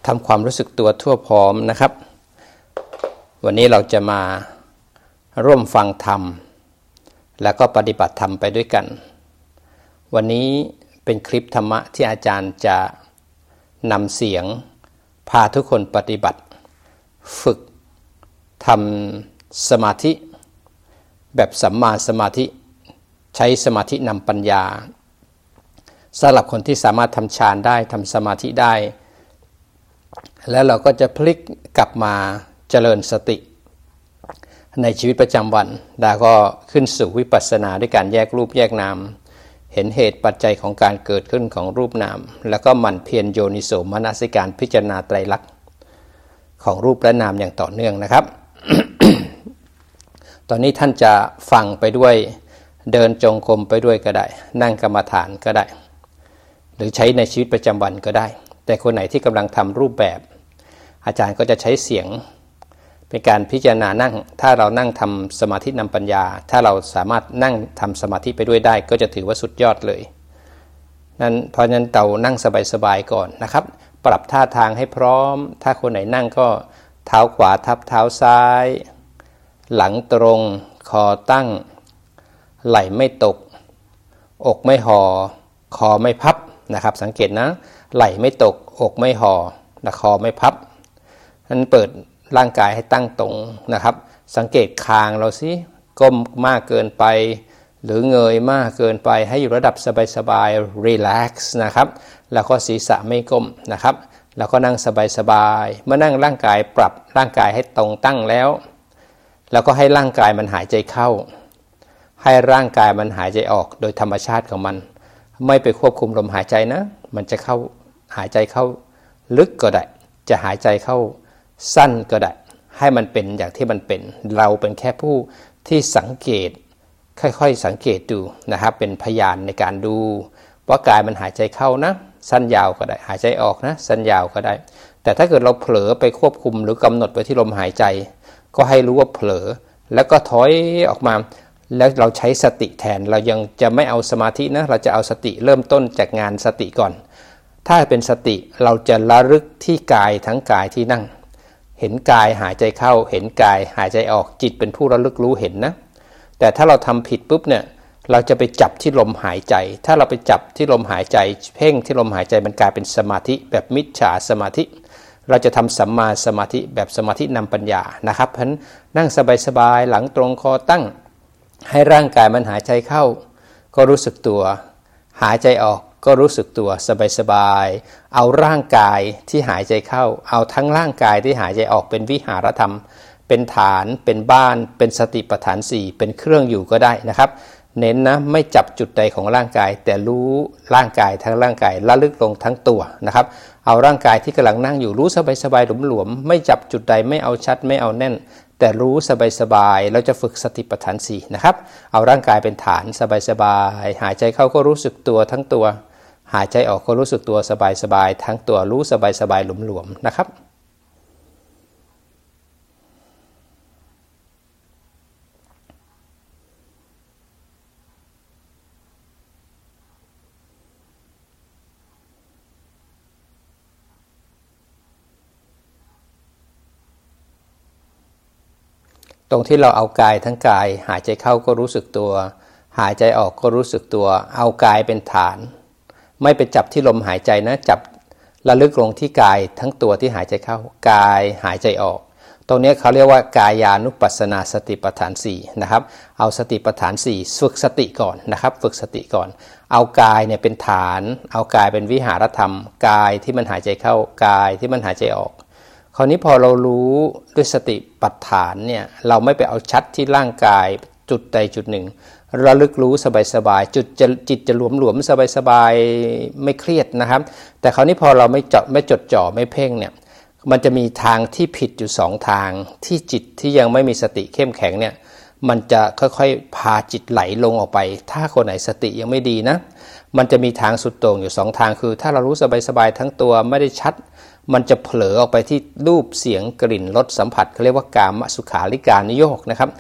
ทำความรู้สึกตัวทั่วพร้อมนะครับวันนี้เราจะมาร่วมฟังธรรมแล้วก็ปฏิบัติธรรมไปด้วยกันวันนี้เป็นคลิปธรรมะที่อาจารย์จะนำเสียงพาทุกคนปฏิบัติฝึกทำสมาธิแบบสัมมาสมาธิใช้สมาธินำปัญญาสำหรับคนที่สามารถทำฌานได้ทำสมาธิได้แล้วเราก็จะพลิกกลับมาเจริญสติในชีวิตประจำวันแล้วก็ขึ้นสู่วิปัสสนาด้วยการแยกรูปแยกนามเห็นเหตุปัจจัยของการเกิดขึ้นของรูปนามแล้วก็หมั่นเพียรโยนิโสมนสิการพิจารณาไตรลักษณ์ของรูปและนามอย่างต่อเนื่องนะครับ ตอนนี้ท่านจะฟังไปด้วยเดินจงกรมไปด้วยก็ได้นั่งกรรมฐานก็ได้หรือใช้ในชีวิตประจำวันก็ได้แต่คนไหนที่กำลังทำรูปแบบอาจารย์ก็จะใช้เสียงเป็นการพิจารณานั่งถ้าเรานั่งทำสมาธินำปัญญาถ้าเราสามารถนั่งทำสมาธิไปด้วยได้ก็จะถือว่าสุดยอดเลยนั้นเพราะฉะนั้นเรานั่งสบายๆก่อนนะครับปรับท่าทางให้พร้อมถ้าคนไหนนั่งก็เท้าขวาทับเท้าซ้ายหลังตรงคอตั้งไหล่ไม่ตกอกไม่ห่อคอไม่พับนะครับสังเกตนะไหล่ไม่ตกอกไม่ห่อและคอไม่พับนั้นเปิดร่างกายให้ตั้งตรงนะครับสังเกตคางเราสิก้มมากเกินไปหรือเงยมากเกินไปให้อยู่ระดับสบายๆ relax นะครับแล้วก็ศีรษะไม่ก้มนะครับแล้วก็นั่งสบายๆเมื่อนั่งร่างกายปรับร่างกายให้ตรงตั้งแล้วก็ให้ร่างกายมันหายใจเข้าให้ร่างกายมันหายใจออกโดยธรรมชาติของมันไม่ไปควบคุมลมหายใจนะมันจะเข้าหายใจเข้าลึกก็ได้จะหายใจเข้าสั้นก็ได้ให้มันเป็นอย่างที่มันเป็นเราเป็นแค่ผู้ที่สังเกตค่อยๆสังเกตดูนะครับเป็นพยานในการดูว่ากายมันหายใจเข้านะสั้นยาวก็ได้หายใจออกนะสั้นยาวก็ได้แต่ถ้าเกิดเราเผลอไปควบคุมหรือกำหนดไว้ที่ลมหายใจก็ให้รู้ว่าเผลอแล้วก็ถอยออกมาแล้วเราใช้สติแทนเรายังจะไม่เอาสมาธินะเราจะเอาสติเริ่มต้นจากงานสติก่อนถ้าเป็นสติเราจะระลึกที่กายทั้งกายที่นั่งเห็นกายหายใจเข้าเห็นกายหายใจออกจิตเป็นผู้ระลึกรู้เห็นนะแต่ถ้าเราทำผิดปุ๊บเนี่ยเราจะไปจับที่ลมหายใจถ้าเราไปจับที่ลมหายใจเพ่งที่ลมหายใจมันกลายเป็นสมาธิแบบมิจฉาสมาธิเราจะทำสัมมาสมาธิแบบสมาธินำปัญญานะครับเพราะฉะนั้นนั่งสบายๆหลังตรงคอตั้งให้ร่างกายมันหายใจเข้าก็รู้สึกตัวหายใจออกก็รู้สึกตัวสบายๆเอาร่างกายที่หายใจเข้าเอาทั้งร่างกายที่หายใจออกเป็นวิหารธรรมเป็นฐานเป็นบ้านเป็นสติปัฏฐาน4เป็นเครื่องอยู่ก็ได้นะครับเน้นนะไม่จับจุดใดของร่างกายแต่รู้ร่างกายทั้งร่างกายระลึกลงทั้งตัวนะครับเอาร่างกายที่กำลังนั่งอยู่รู้สบายๆหลวมๆไม่จับจุดใดไม่เอาชัดไม่เอาแน่นแต่รู้สบายๆเราจะฝึกสติปัฏฐาน4นะครับเอาร่างกายเป็นฐานสบายๆหายใจเข้าก็รู้สึกตัวทั้งตัวหายใจออกก็รู้สึกตัวสบายๆทั้งตัวรู้สบายๆหลวมๆนะครับตรงที่เราเอากายทั้งกายหายใจเข้าก็รู้สึกตัวหายใจออกก็รู้สึกตัวเอากายเป็นฐานไม่ไปจับที่ลมหายใจนะจับระลึกลงที่กายทั้งตัวที่หายใจเข้ากายหายใจออกตรงนี้เขาเรียกว่ากายานุปัสสนาสติปัฏฐาน4นะครับเอาสติปัฏฐาน4ฝึกสติก่อนนะครับฝึกสติก่อนเอากายเนี่ยเป็นฐานเอากายเป็นวิหารธรรมกายที่มันหายใจเข้ากายที่มันหายใจออกคราวนี้พอเรารู้ด้วยสติปัฏฐานเนี่ยเราไม่ไปเอาชัดที่ร่างกายจุดใดจุดหนึ่งระลึกรู้สบายๆจิตจะหลวมๆสบายๆไม่เครียดนะครับแต่คราวนี้พอเราไม่จดจ่อไม่เพ่งเนี่ยมันจะมีทางที่ผิดอยู่2ทางที่จิตที่ยังไม่มีสติเข้มแข็งเนี่ยมันจะค่อยๆพาจิตไหลลงออกไปถ้าคนไหนสติยังไม่ดีนะมันจะมีทางสุดโต่งอยู่2ทางคือถ้าเรารู้สบายๆทั้งตัวไม่ได้ชัดมันจะเผลอออกไปที่รูปเสียงกลิ่นรสสัมผัสเขาเรียกว่ากามสุขาริการนิโยคนะครับ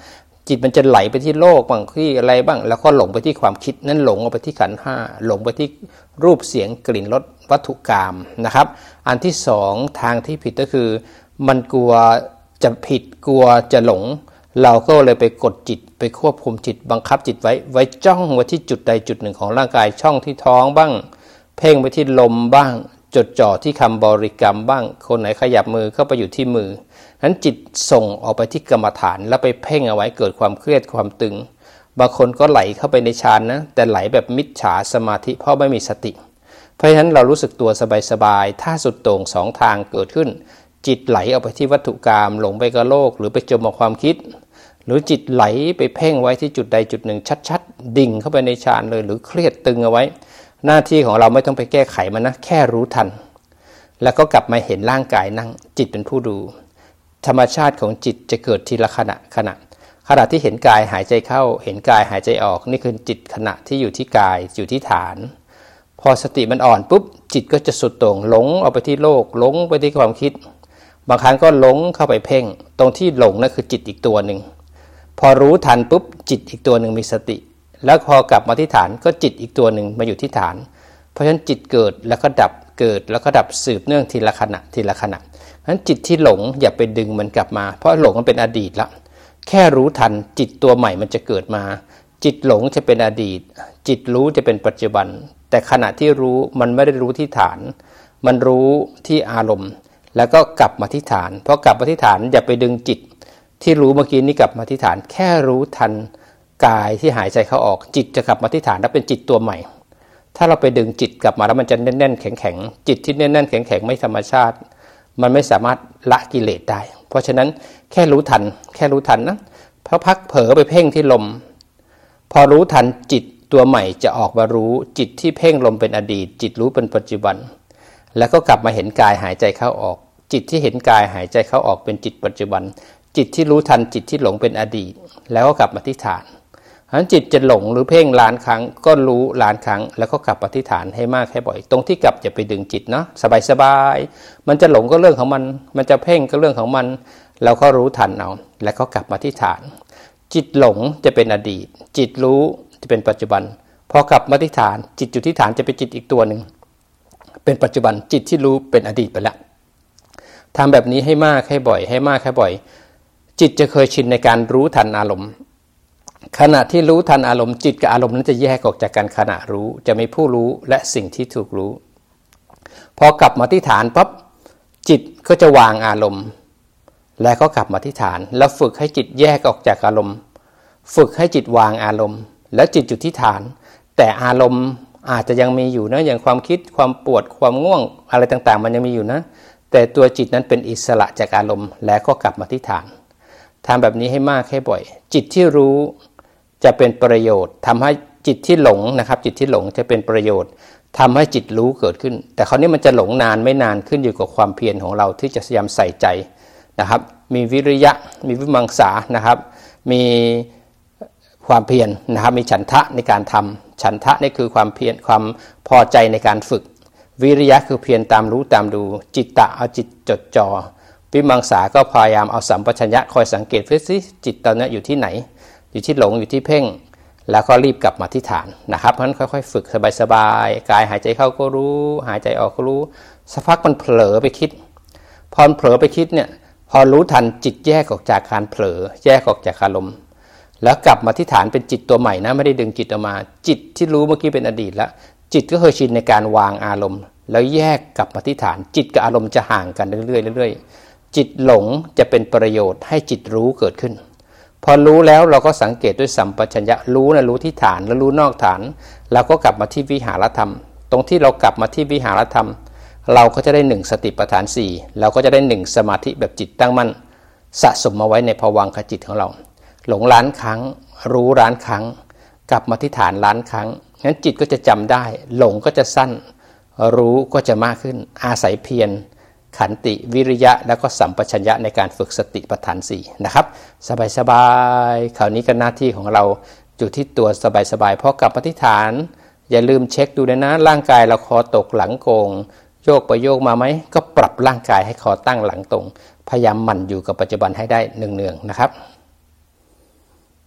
จิตมันจะไหลไปที่โลกบางที่อะไรบ้างแล้วก็หลงไปที่ความคิดนั้นหลงออกไปที่ขันธ์ห้าหลงไปที่รูปเสียงกลิ่นรสวัตถุกรรมนะครับอันที่สองทางที่ผิดก็คือมันกลัวจะผิดกลัวจะหลงเราก็เลยไปกดจิตไปควบคุมจิตบังคับจิตไว้จ้องไว้ที่จุดใดจุดหนึ่งของร่างกายช่องที่ท้องบ้างเพ่งไปที่ลมบ้างจดจ่อที่คำบริกรรมบ้างคนไหนขยับมือเข้าไปอยู่ที่มือนั้นจิตส่งออกไปที่กรรมฐานแล้วไปเพ่งเอาไว้เกิดความเครียดความตึงบางคนก็ไหลเข้าไปในฌานนะแต่ไหลแบบมิจฉาสมาธิเพราะไม่มีสติเพราะฉะนั้นเรารู้สึกตัวสบายๆถ้าสุดโต่งสองทางเกิดขึ้นจิตไหลออกไปที่วัตถุกรรมหลงไปกับโลกหรือไปจมกับความคิดหรือจิตไหลไปเพ่งไว้ที่จุดใดจุดหนึ่งชัดๆดิ่งเข้าไปในฌานเลยหรือเครียดตึงเอาไว้หน้าที่ของเราไม่ต้องไปแก้ไขมันนะแค่รู้ทันแล้วก็กลับมาเห็นร่างกายนั่งจิตเป็นผู้ดูธรรมชาติของจิตจะเกิดทีละขณะที่เห็นกายหายใจเข้าเห็นกายหายใจออกนี่คือจิตขณะที่อยู่ที่กายอยู่ที่ฐานพอสติมันอ่อนปุ๊บจิตก็จะสุดโต่งหลงออกไปที่โลกหลงไปที่ความคิดบางครั้งก็หลงเข้าไปเพ่งตรงที่หลงนั่นคือจิตอีกตัวหนึ่งพอรู้ทันปุ๊บจิตอีกตัวหนึ่งมีสติแล้วพอกลับมาที่ฐานก็จิตอีกตัวหนึ่งมาอยู่ที่ฐานเพราะฉะนั้นจิตเกิดแล้วก็ดับเกิดแล้วก็ดับสืบเนื่องทีละขณะเพราะฉะนั้นจิตที่หลงอย่าไปดึงมันกลับมาเพราะหลงมันเป็นอดีตละแค่รู้ทันจิตตัวใหม่มันจะเกิดมาจิตหลงจะเป็นอดีตจิตรู้จะเป็นปัจจุบันแต่ขณะที่รู้มันไม่ได้รู้ที่ฐานมันรู้ที่อารมณ์แล้วก็กลับมาที่ฐานเพราะกลับมาที่ฐานอย่าไปดึงจิตที่รู้เมื่อกี้นี้กลับมาที่ฐานแค่รู้ทันกายที่หายใจเข้าออกจิตจะกลับมาที่ฐานแล้วเป็นจิตตัวใหม่ถ้าเราไปดึงจิตกลับมาแล้วมันจะแน่นๆแข็งๆจิตที่แน่นๆแข็งๆไม่ธรรมชาติมันไม่สามารถละกิเลสได้เพราะฉะนั้นแค่รู้ทันนะเพราะพักเผลอไปเพ่งที่ลมพอรู้ทันจิตตัวใหม่จะออกมารู้จิตที่เพ่งลมเป็นอดีตจิตรู้เป็นปัจจุบันแล้วก็กลับมาเห็นกายหายใจเข้าออกจิตที่เห็นกายหายใจเข้าออกเป็นจิตปัจจุบันจิตที่รู้ทันจิตที่หลงเป็นอดีตแล้วก็กลับมาที่ฐานเพราะฉะนั้นจิตจะหลงหรือเพ่งล้านครั้งก็รู้ล้านครั้งแล้วก็กลับมาที่ฐานให้มากให้บ่อยตรงที่กลับอย่าไปดึงจิตเนาะสบายๆมันจะหลงก็เรื่องของมันจะเพ่งก็เรื่องของมันเราก็รู้ทันเอาแล้วก็กลับมาที่ฐานจิตหลงจะเป็นอดีตจิตรู้จะเป็นปัจจุบันพอกลับมาที่ฐานจิตอยู่ที่ฐานจะเป็นจิตอีกตัวหนึ่งเป็นปัจจุบันจิตที่รู้เป็นอดีตไปแล้วทำแบบนี้ให้มากให้บ่อยจิตจะเคยชินในการรู้ทันอารมณ์ขณะที่รู้ทันอารมณ์จิตกับอารมณ์นั้นจะแยกออกจากกันขณะรู้จะมีผู้รู้และสิ่งที่ถูกรู้พอกลับมาที่ฐานปั๊บจิตก็จะวางอารมณ์แล้วก็กลับมาที่ฐานแล้วฝึกให้จิตแยกออกจากอารมณ์ฝึกให้จิตวางอารมณ์แล้วจิตอยู่ที่ฐานแต่อารมณ์อาจจะยังมีอยู่นะอย่างความคิดความปวดความง่วงอะไรต่างๆมันยังมีอยู่นะแต่ตัวจิตนั้นเป็นอิสระจากอารมณ์แล้วก็กลับมาที่ฐานทำแบบนี้ให้มากให้บ่อยจิตที่รู้จะเป็นประโยชน์ทำให้จิตที่หลงนะครับจิตที่หลงจะเป็นประโยชน์ทำให้จิตรู้เกิดขึ้นแต่คราวนี้มันจะหลงนานไม่นานขึ้นอยู่กับความเพียรของเราที่จะพยายามใส่ใจนะครับมีวิริยะมีวิมังสานะครับมีความเพียรนะครับมีฉันทะในการทำฉันทะนี่คือความเพียรความพอใจในการฝึกวิริยะคือเพียรตามรู้ตามดูจิตตะเอาจิตจดจ่อวิมังสาก็พยายามเอาสัมปชัญญะคอยสังเกตซิจิตตอนนี้อยู่ที่ไหนอยู่ที่หลงอยู่ที่เพ่งแล้วก็รีบกลับมาที่ฐานนะครับเพราะฉะนั้นค่อยๆฝึกสบายๆกายหายใจเข้าก็รู้หายใจออกก็รู้สักพักมันเผลอไปคิดพอเผลอไปคิดเนี่ยพอรู้ทันจิตแยกออกจากการเผลอแยกออกจากอารมณ์แล้วกลับมาที่ฐานเป็นจิตตัวใหม่นะไม่ได้ดึงจิตออกมาจิตที่รู้เมื่อกี้เป็นอดีตแล้วจิตก็เคยชินในการวางอารมณ์แล้วแยกกลับมาที่ฐานจิตกับอารมณ์จะห่างกันเรื่อยๆจิตหลงจะเป็นประโยชน์ให้จิตรู้เกิดขึ้นพอรู้แล้วเราก็สังเกตด้วยสัมปชัญญะรู้ที่ฐานแล้วรู้นอกฐานแล้วก็กลับมาที่วิหารธรรมตรงที่เรากลับมาที่วิหารธรรมเราก็จะได้1สติปัฏฐาน4เราก็จะได้1สมาธิแบบจิตตั้งมั่นสะสมมาไว้ในภวังคจิตของเราหลงล้านครั้งรู้ล้านครั้งกลับมาที่ฐานล้านครั้งงั้นจิตก็จะจำได้หลงก็จะสั้นรู้ก็จะมากขึ้นอาศัยเพียรขันติวิริยะแล้วก็สัมปชัญญะในการฝึกสติปัฏฐาน4นะครับสบายๆคราวนี้ก็หน้าที่ของเราอยู่ที่ตัวสบายๆพอกลับมาที่ฐานอย่าลืมเช็คดูนะร่างกายเราคอตกหลังโกงโยกไปโยกมาไหมก็ปรับร่างกายให้คอตั้งหลังตรงพยายามหมั่นอยู่กับปัจจุบันให้ได้เนืองๆนะครับ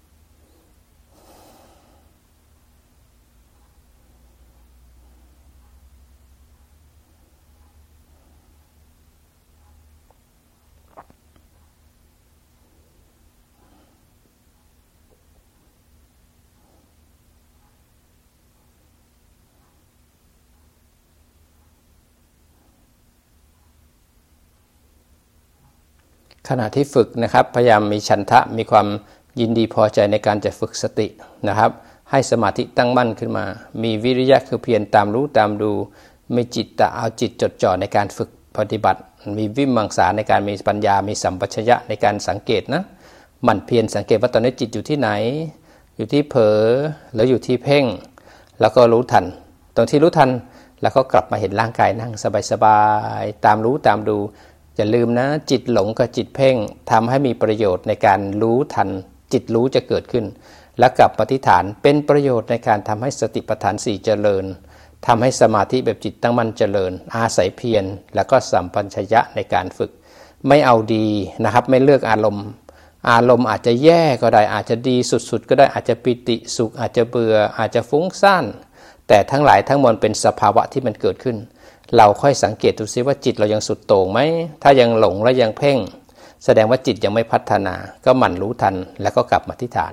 ขณะที่ฝึกนะครับพยายามมีฉันทะมีความยินดีพอใจในการจะฝึกสตินะครับให้สมาธิตั้งมั่นขึ้นมามีวิริยะคือเพียรตามรู้ตามดูมีจิตเอาจิตจดจ่อในการฝึกปฏิบัติมีวิมังสาในการมีปัญญามีสัมปชัญญะในการสังเกตนะหมั่นเพียรสังเกตว่าตอนนี้จิตอยู่ที่ไหนอยู่ที่เผลอหรืออยู่ที่เพ่งแล้วก็รู้ทันตรงที่รู้ทันแล้วก็กลับมาเห็นร่างกายนั่งสบายๆตามรู้ตามดูอย่าลืมนะจิตหลงกับจิตเพ่งทำให้มีประโยชน์ในการรู้ทันจิตรู้จะเกิดขึ้นและกลับปฏิฐานเป็นประโยชน์ในการทำให้สติปัฏฐาน4เจริญทำให้สมาธิแบบจิตตั้งมั่นเจริญอาศัยเพียรแล้วก็สัมปชัญญะในการฝึกไม่เอาดีนะครับไม่เลือกอารมณ์อาจจะแย่ก็ได้อาจจะดีสุดๆก็ได้อาจจะปิติสุขอาจจะเบื่ออาจจะฟุ้งซ่านแต่ทั้งหลายทั้งมวลเป็นสภาวะที่มันเกิดขึ้นเราค่อยสังเกตดูซิว่าจิตเรายังสุดโต่งไหมถ้ายังหลงและยังเพ่งแสดงว่าจิตยังไม่พัฒนาก็หมั่นรู้ทันแล้วก็กลับมาที่ฐาน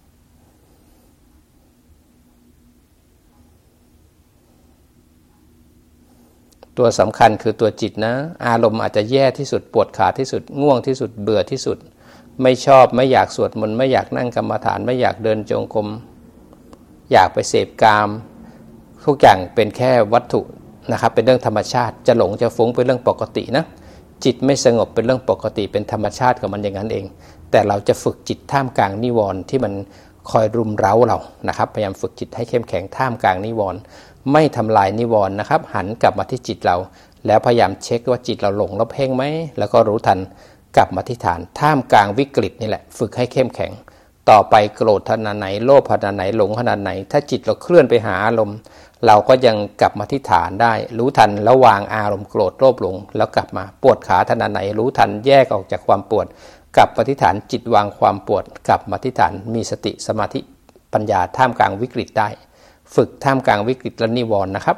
ตัวสำคัญคือตัวจิตนะอารมณ์อาจจะแย่ที่สุดปวดขาที่สุดง่วงที่สุดเบื่อที่สุดไม่ชอบไม่อยากสวดมนต์ไม่อยากนั่งกรรมฐานไม่อยากเดินจงกรมอยากไปเสพกามทุกอย่างเป็นแค่วัตถุนะครับเป็นเรื่องธรรมชาติจะหลงจะฟุ้งเป็นเรื่องปกตินะจิตไม่สงบเป็นเรื่องปกติเป็นธรรมชาติของมันอย่างนั้นเองแต่เราจะฝึกจิตท่ามกลางนิวรณ์ที่มันคอยรุมเร้าเรานะครับพยายามฝึกจิตให้เข้มแข็งท่ามกลางนิวรณ์ไม่ทำลายนิวรณ์นะครับหันกลับมาที่จิตเราแล้วพยายามเช็คว่าจิตเราหลงแล้วเพ่งไหมแล้วก็รู้ทันกลับมาที่ฐานท่ามกลางวิกฤตนี่แหละฝึกให้เข้มแข็งต่อไปโกรธขนาดไหนโลภขนาดไหนหลงขนาดไหนถ้าจิตเราเคลื่อนไปหาอารมณ์เราก็ยังกลับมาที่ฐานได้รู้ทันแล้ววางอารมณ์โกรธโลภหลงแล้วกลับมาปวดขาขนาดไหนรู้ทันแยกออกจากความปวดกลับมาที่ฐานจิตวางความปวดกลับมาที่ฐานมีสติสมาธิปัญญาท่ามกลางวิกฤตได้ฝึกท่ามกลางวิกฤตและนิวรณ์นะครับ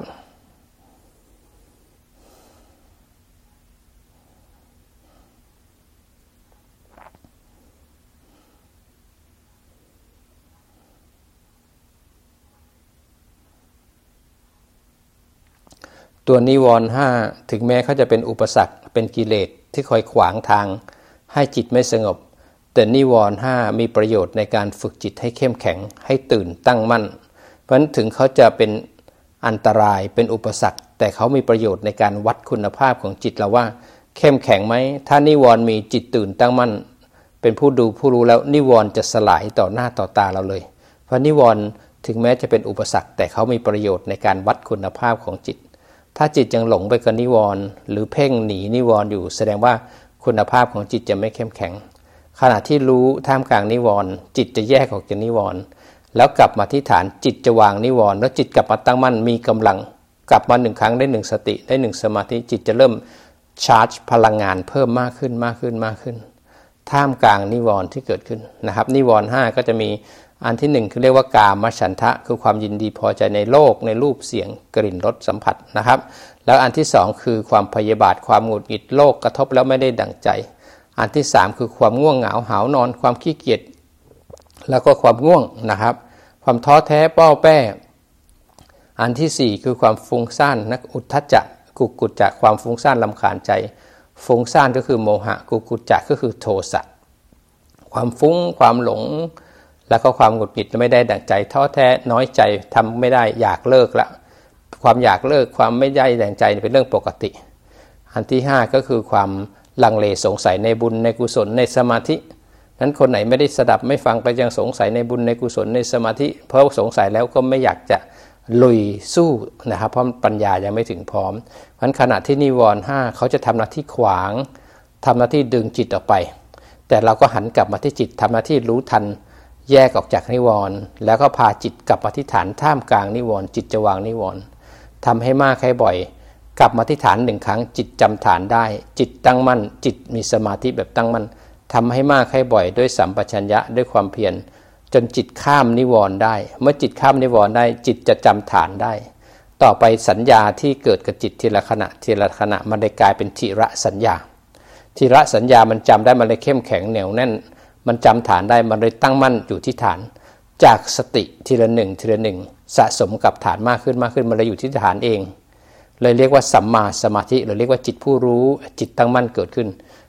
ตัวนิวรณ์5ถึงแม้เขาจะเป็นอุปสรรคเป็นกิเลสที่คอยขวางทางให้จิตไม่สงบแต่นิวรณ์5มีประโยชน์ในการฝึกจิตให้เข้มแข็งให้ตื่นตั้งมั่นเพราะฉะนั้นถึงเขาจะเป็นอันตรายเป็นอุปสรรคแต่เขามีประโยชน์ในการวัดคุณภาพของจิตเราว่าเข้มแข็งไหมถ้านิวรณ์มีจิตตื่นตั้งมั่นเป็นผู้ดูผู้รู้แล้วนิวรณ์จะสลายต่อหน้าต่อตาเราเลยเพราะนิวรณ์ถึงแม้จะเป็นอุปสรรคแต่เขามีประโยชน์ในการวัดคุณภาพของจิตถ้าจิตยังหลงไปกับนิวรณ์หรือเพ่งหนีนิวรณ์อยู่แสดงว่าคุณภาพของจิตจะไม่เข้มแข็งขณะที่รู้ท่ามกลางนิวรณ์จิตจะแยกออกจากนิวรณ์แล้วกลับมาที่ฐานจิตจะวางนิวรณ์แล้วจิตกลับมาตั้งมั่นมีกำลังกลับมา1ครั้งได้1สติได้1สมาธิจิตจะเริ่มชาร์จพลังงานเพิ่มมากขึ้นท่ามกลางนิวรณ์ที่เกิดขึ้นนะครับนิวรณ์5ก็จะมีอันที่1คือเรียกว่ากามฉันทะคือความยินดีพอใจในโลกในรูปเสียงกลิ่นรสสัมผัสนะครับแล้วอันที่2คือความพยาบาทความหงุดหงิดโลกกระทบแล้วไม่ได้ดั่งใจอันที่3คือความง่วงเหงาหาวนอนความขี้เกียจแล้วก็ความง่วงนะครับความท้อแท้ป้อแป้อันที่4คือความฟุ้งซ่านนักอุทธัจจะกุจจะความฟุ้งซ่านรำคาญใจฟุ้งซ่านก็คือโมหะกุจจะก็คือโทสะความฟุ้งความหลงแล้วก็ความหงุดหงิดไม่ได้ดั่งใจท้อแท้น้อยใจทำไม่ได้อยากเลิกละความอยากเลิกความไม่ได้ดั่งใจเป็นเรื่องปกติอันที่5ก็คือความลังเลสงสัยในบุญในกุศลในสมาธินั้นคนไหนไม่ได้สดับไม่ฟังไปยังสงสัยในบุญในกุศลในสมาธิเพราะสงสัยแล้วก็ไม่อยากจะลุยสู้นะครับเพราะปัญญายังไม่ถึงพร้อมเพราะขณะที่นิวรณ์5เขาจะทำหน้าที่ขวางทำหน้าที่ดึงจิตออกไปแต่เราก็หันกลับมาที่จิตทำหน้าที่รู้ทันแยกออกจากนิวรณ์แล้วก็พาจิตกลับมาที่ฐานท่ามกลางนิวรณ์จิตจะวางนิวรณ์ทำให้มากให้บ่อยกลับมาที่ฐาน1ครั้งจิตจำฐานได้จิตตั้งมั่นจิตมีสมาธิแบบตั้งมั่นทำให้มากให้บ่อยด้วยสัมปชัญญะด้วยความเพียรจนจิตข้ามนิวรณ์ได้เมื่อจิตข้ามนิวรณ์ได้จิตจะจำฐานได้ต่อไปสัญญาที่เกิดกับจิตทีละขณะมันได้กลายเป็นทิระสัญญามันจำได้มันเลยเข้มแข็งเหนียวแน่นมันจำฐานได้มันเลยตั้งมั่นอยู่ที่ฐานจากสติทีละหนึ่งสะสมกับฐานมากขึ้นมันเลยอยู่ที่ฐานเองเลยเรียกว่าสัมมาสมาธิหรือเรียกว่าจิตผู้รู้จิตตั้งมั่นเกิดขึ้น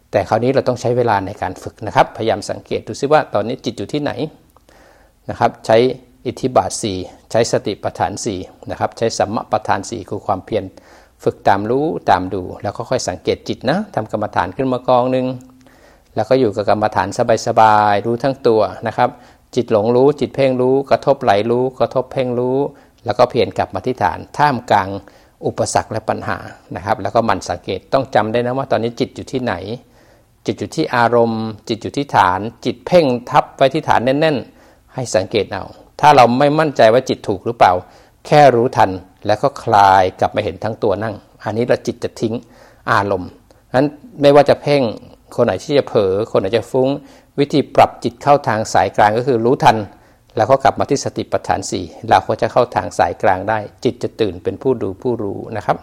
แต่คราวนี้เราต้องใช้เวลาในการฝึกนะครับพยายามสังเกตดูซิว่าตอนนี้จิตอยู่ที่ไหนนะครับใช้อิทธิบาท4ใช้สติปัฏฐาน4นะครับใช้สัมมาปัฏฐาน4คือความเพียรฝึกตามรู้ตามดูแล้วก็ค่อยสังเกตจิตนะทำกรรมฐานขึ้นมากองนึงแล้วก็อยู่กับกรรมฐานสบายๆรู้ทั้งตัวนะครับจิตหลงรู้จิตเพ่งรู้กระทบไหลรู้กระทบเพ่งรู้แล้วก็เพียรกลับมาที่ฐานท่ามกลางอุปสรรคและปัญหานะครับแล้วก็มันสังเกตต้องจำได้นะว่าตอนนี้จิตอยู่ที่ไหนจิตอยู่ที่อารมณ์จิตอยู่ที่ฐานจิตเพ่งทับไว้ที่ฐานแน่นๆให้สังเกตเอาถ้าเราไม่มั่นใจว่าจิตถูกหรือเปล่าแค่รู้ทันแล้วก็คลายกลับมาเห็นทั้งตัวนั่งอันนี้เราจิตจะทิ้งอารมณ์นั้นไม่ว่าจะเพ่งคนไหนที่จะเผลอคนไหนจะฟุ้งวิธีปรับจิตเข้าทางสายกลางก็คือรู้ทันแล้วก็กลับมาที่สติปัฏฐาน4เราก็จะเข้าทางสายกลางได้จิตจะตื่นเป็นผู้ดูผู้รู้นะครับ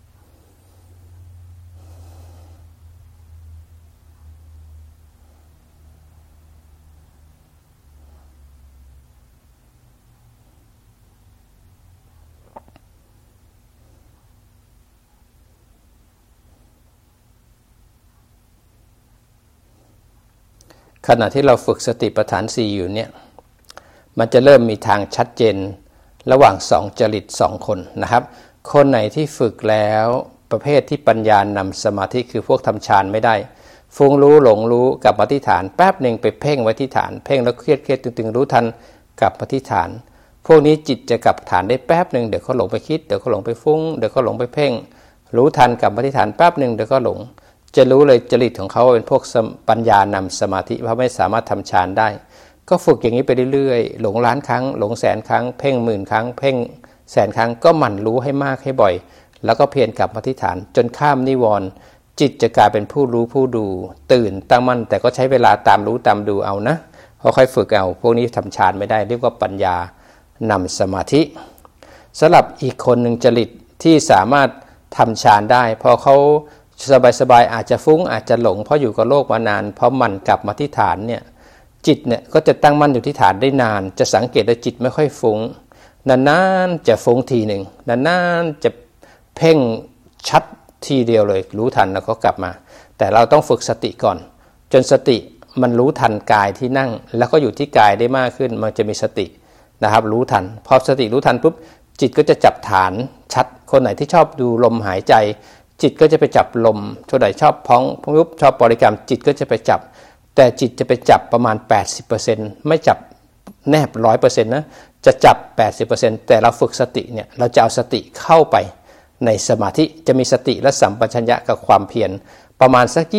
ขณะที่เราฝึกสติปัฏฐาน4อยู่เนี่ยมันจะเริ่มมีทางชัดเจนระหว่าง2จริต2คนนะครับคนไหนที่ฝึกแล้วประเภทที่ปัญญานำสมาธิคือพวกทำฌานไม่ได้ฟุ้งรู้หลงรู้กลับมาที่ฐานแป๊บนึงไปเพ่งไว้ที่ฐานเพ่งแล้วเครียดตึงๆรู้ทันกลับมาที่ฐานพวกนี้จิตจะกลับฐานได้แป๊บนึงเดี๋ยวเขาหลงไปคิดเดี๋ยวเขาหลงไปฟุ้งเดี๋ยวเขาหลงไปเพ่งรู้ทันกลับมาที่ฐานแป๊บนึงเดี๋ยวก็หลงจะรู้เลยจริตของเขาเป็นพวกปัญญานำสมาธิเพราะไม่สามารถทำฌานได้ก็ฝึกอย่างนี้ไปเรื่อยๆหลงล้านครั้งหลงแสนครั้งเพ่งหมื่นครั้งเพ่งแสนครั้งก็หมั่นรู้ให้มากให้บ่อยแล้วก็เพียรกลับมาที่ฐานจนข้ามนิวรณ์จิตจะกลายเป็นผู้รู้ผู้ดูตื่นตั้งมั่นแต่ก็ใช้เวลาตามรู้ตามดูเอานะค่อยๆฝึกเอาพวกนี้ทำฌานไม่ได้เรียกว่าปัญญานำสมาธิสำหรับอีกคนหนึ่งจริตที่สามารถทำฌานได้พอเขาสบายๆอาจจะฟุ้งอาจจะหลงเพราะอยู่กับโลกมานานเพราะมันกลับมาที่ฐานเนี่ยจิตเนี่ยก็จะตั้งมั่นอยู่ที่ฐานได้นานจะสังเกตว่าจิตไม่ค่อยฟุ้งนานๆจะฟุ้งทีหนึ่งนานๆจะเพ่งชัดทีเดียวเลยรู้ทันแล้วก็กลับมาแต่เราต้องฝึกสติก่อนจนสติมันรู้ทันกายที่นั่งแล้วก็อยู่ที่กายได้มากขึ้นมันจะมีสตินะครับรู้ทันพอสติรู้ทันปุ๊บจิตก็จะจับฐานชัดคนไหนที่ชอบดูลมหายใจจิตก็จะไปจับลมคนไหนชอบพ้องยุบชอบบริกรรมจิตก็จะไปจับแต่จิตจะไปจับประมาณ 80% ไม่จับแนบ 100% นะจะจับ 80% แต่เราฝึกสติเนี่ยเราจะเอาสติเข้าไปในสมาธิจะมีสติและสัมปชัญญะกับความเพียรประมาณสัก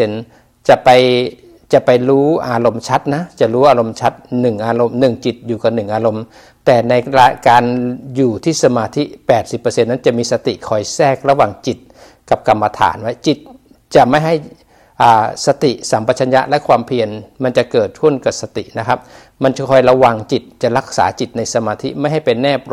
20% จะไปรู้อารมณ์ชัดนะจะรู้อารมณ์ชัด1อารมณ์1จิตอยู่กับ1อารมณ์แต่ในการอยู่ที่สมาธิ 80% นั้นจะมีสติคอยแทรกระหว่างจิตกับกรรมฐานไว้จิตจะไม่ให้สติสัมปชัญญะและความเพียรมันจะเกิดขึ้นกับสตินะครับมันจะคอยระวังจิตจะรักษาจิตในสมาธิไม่ให้เป็นแนบ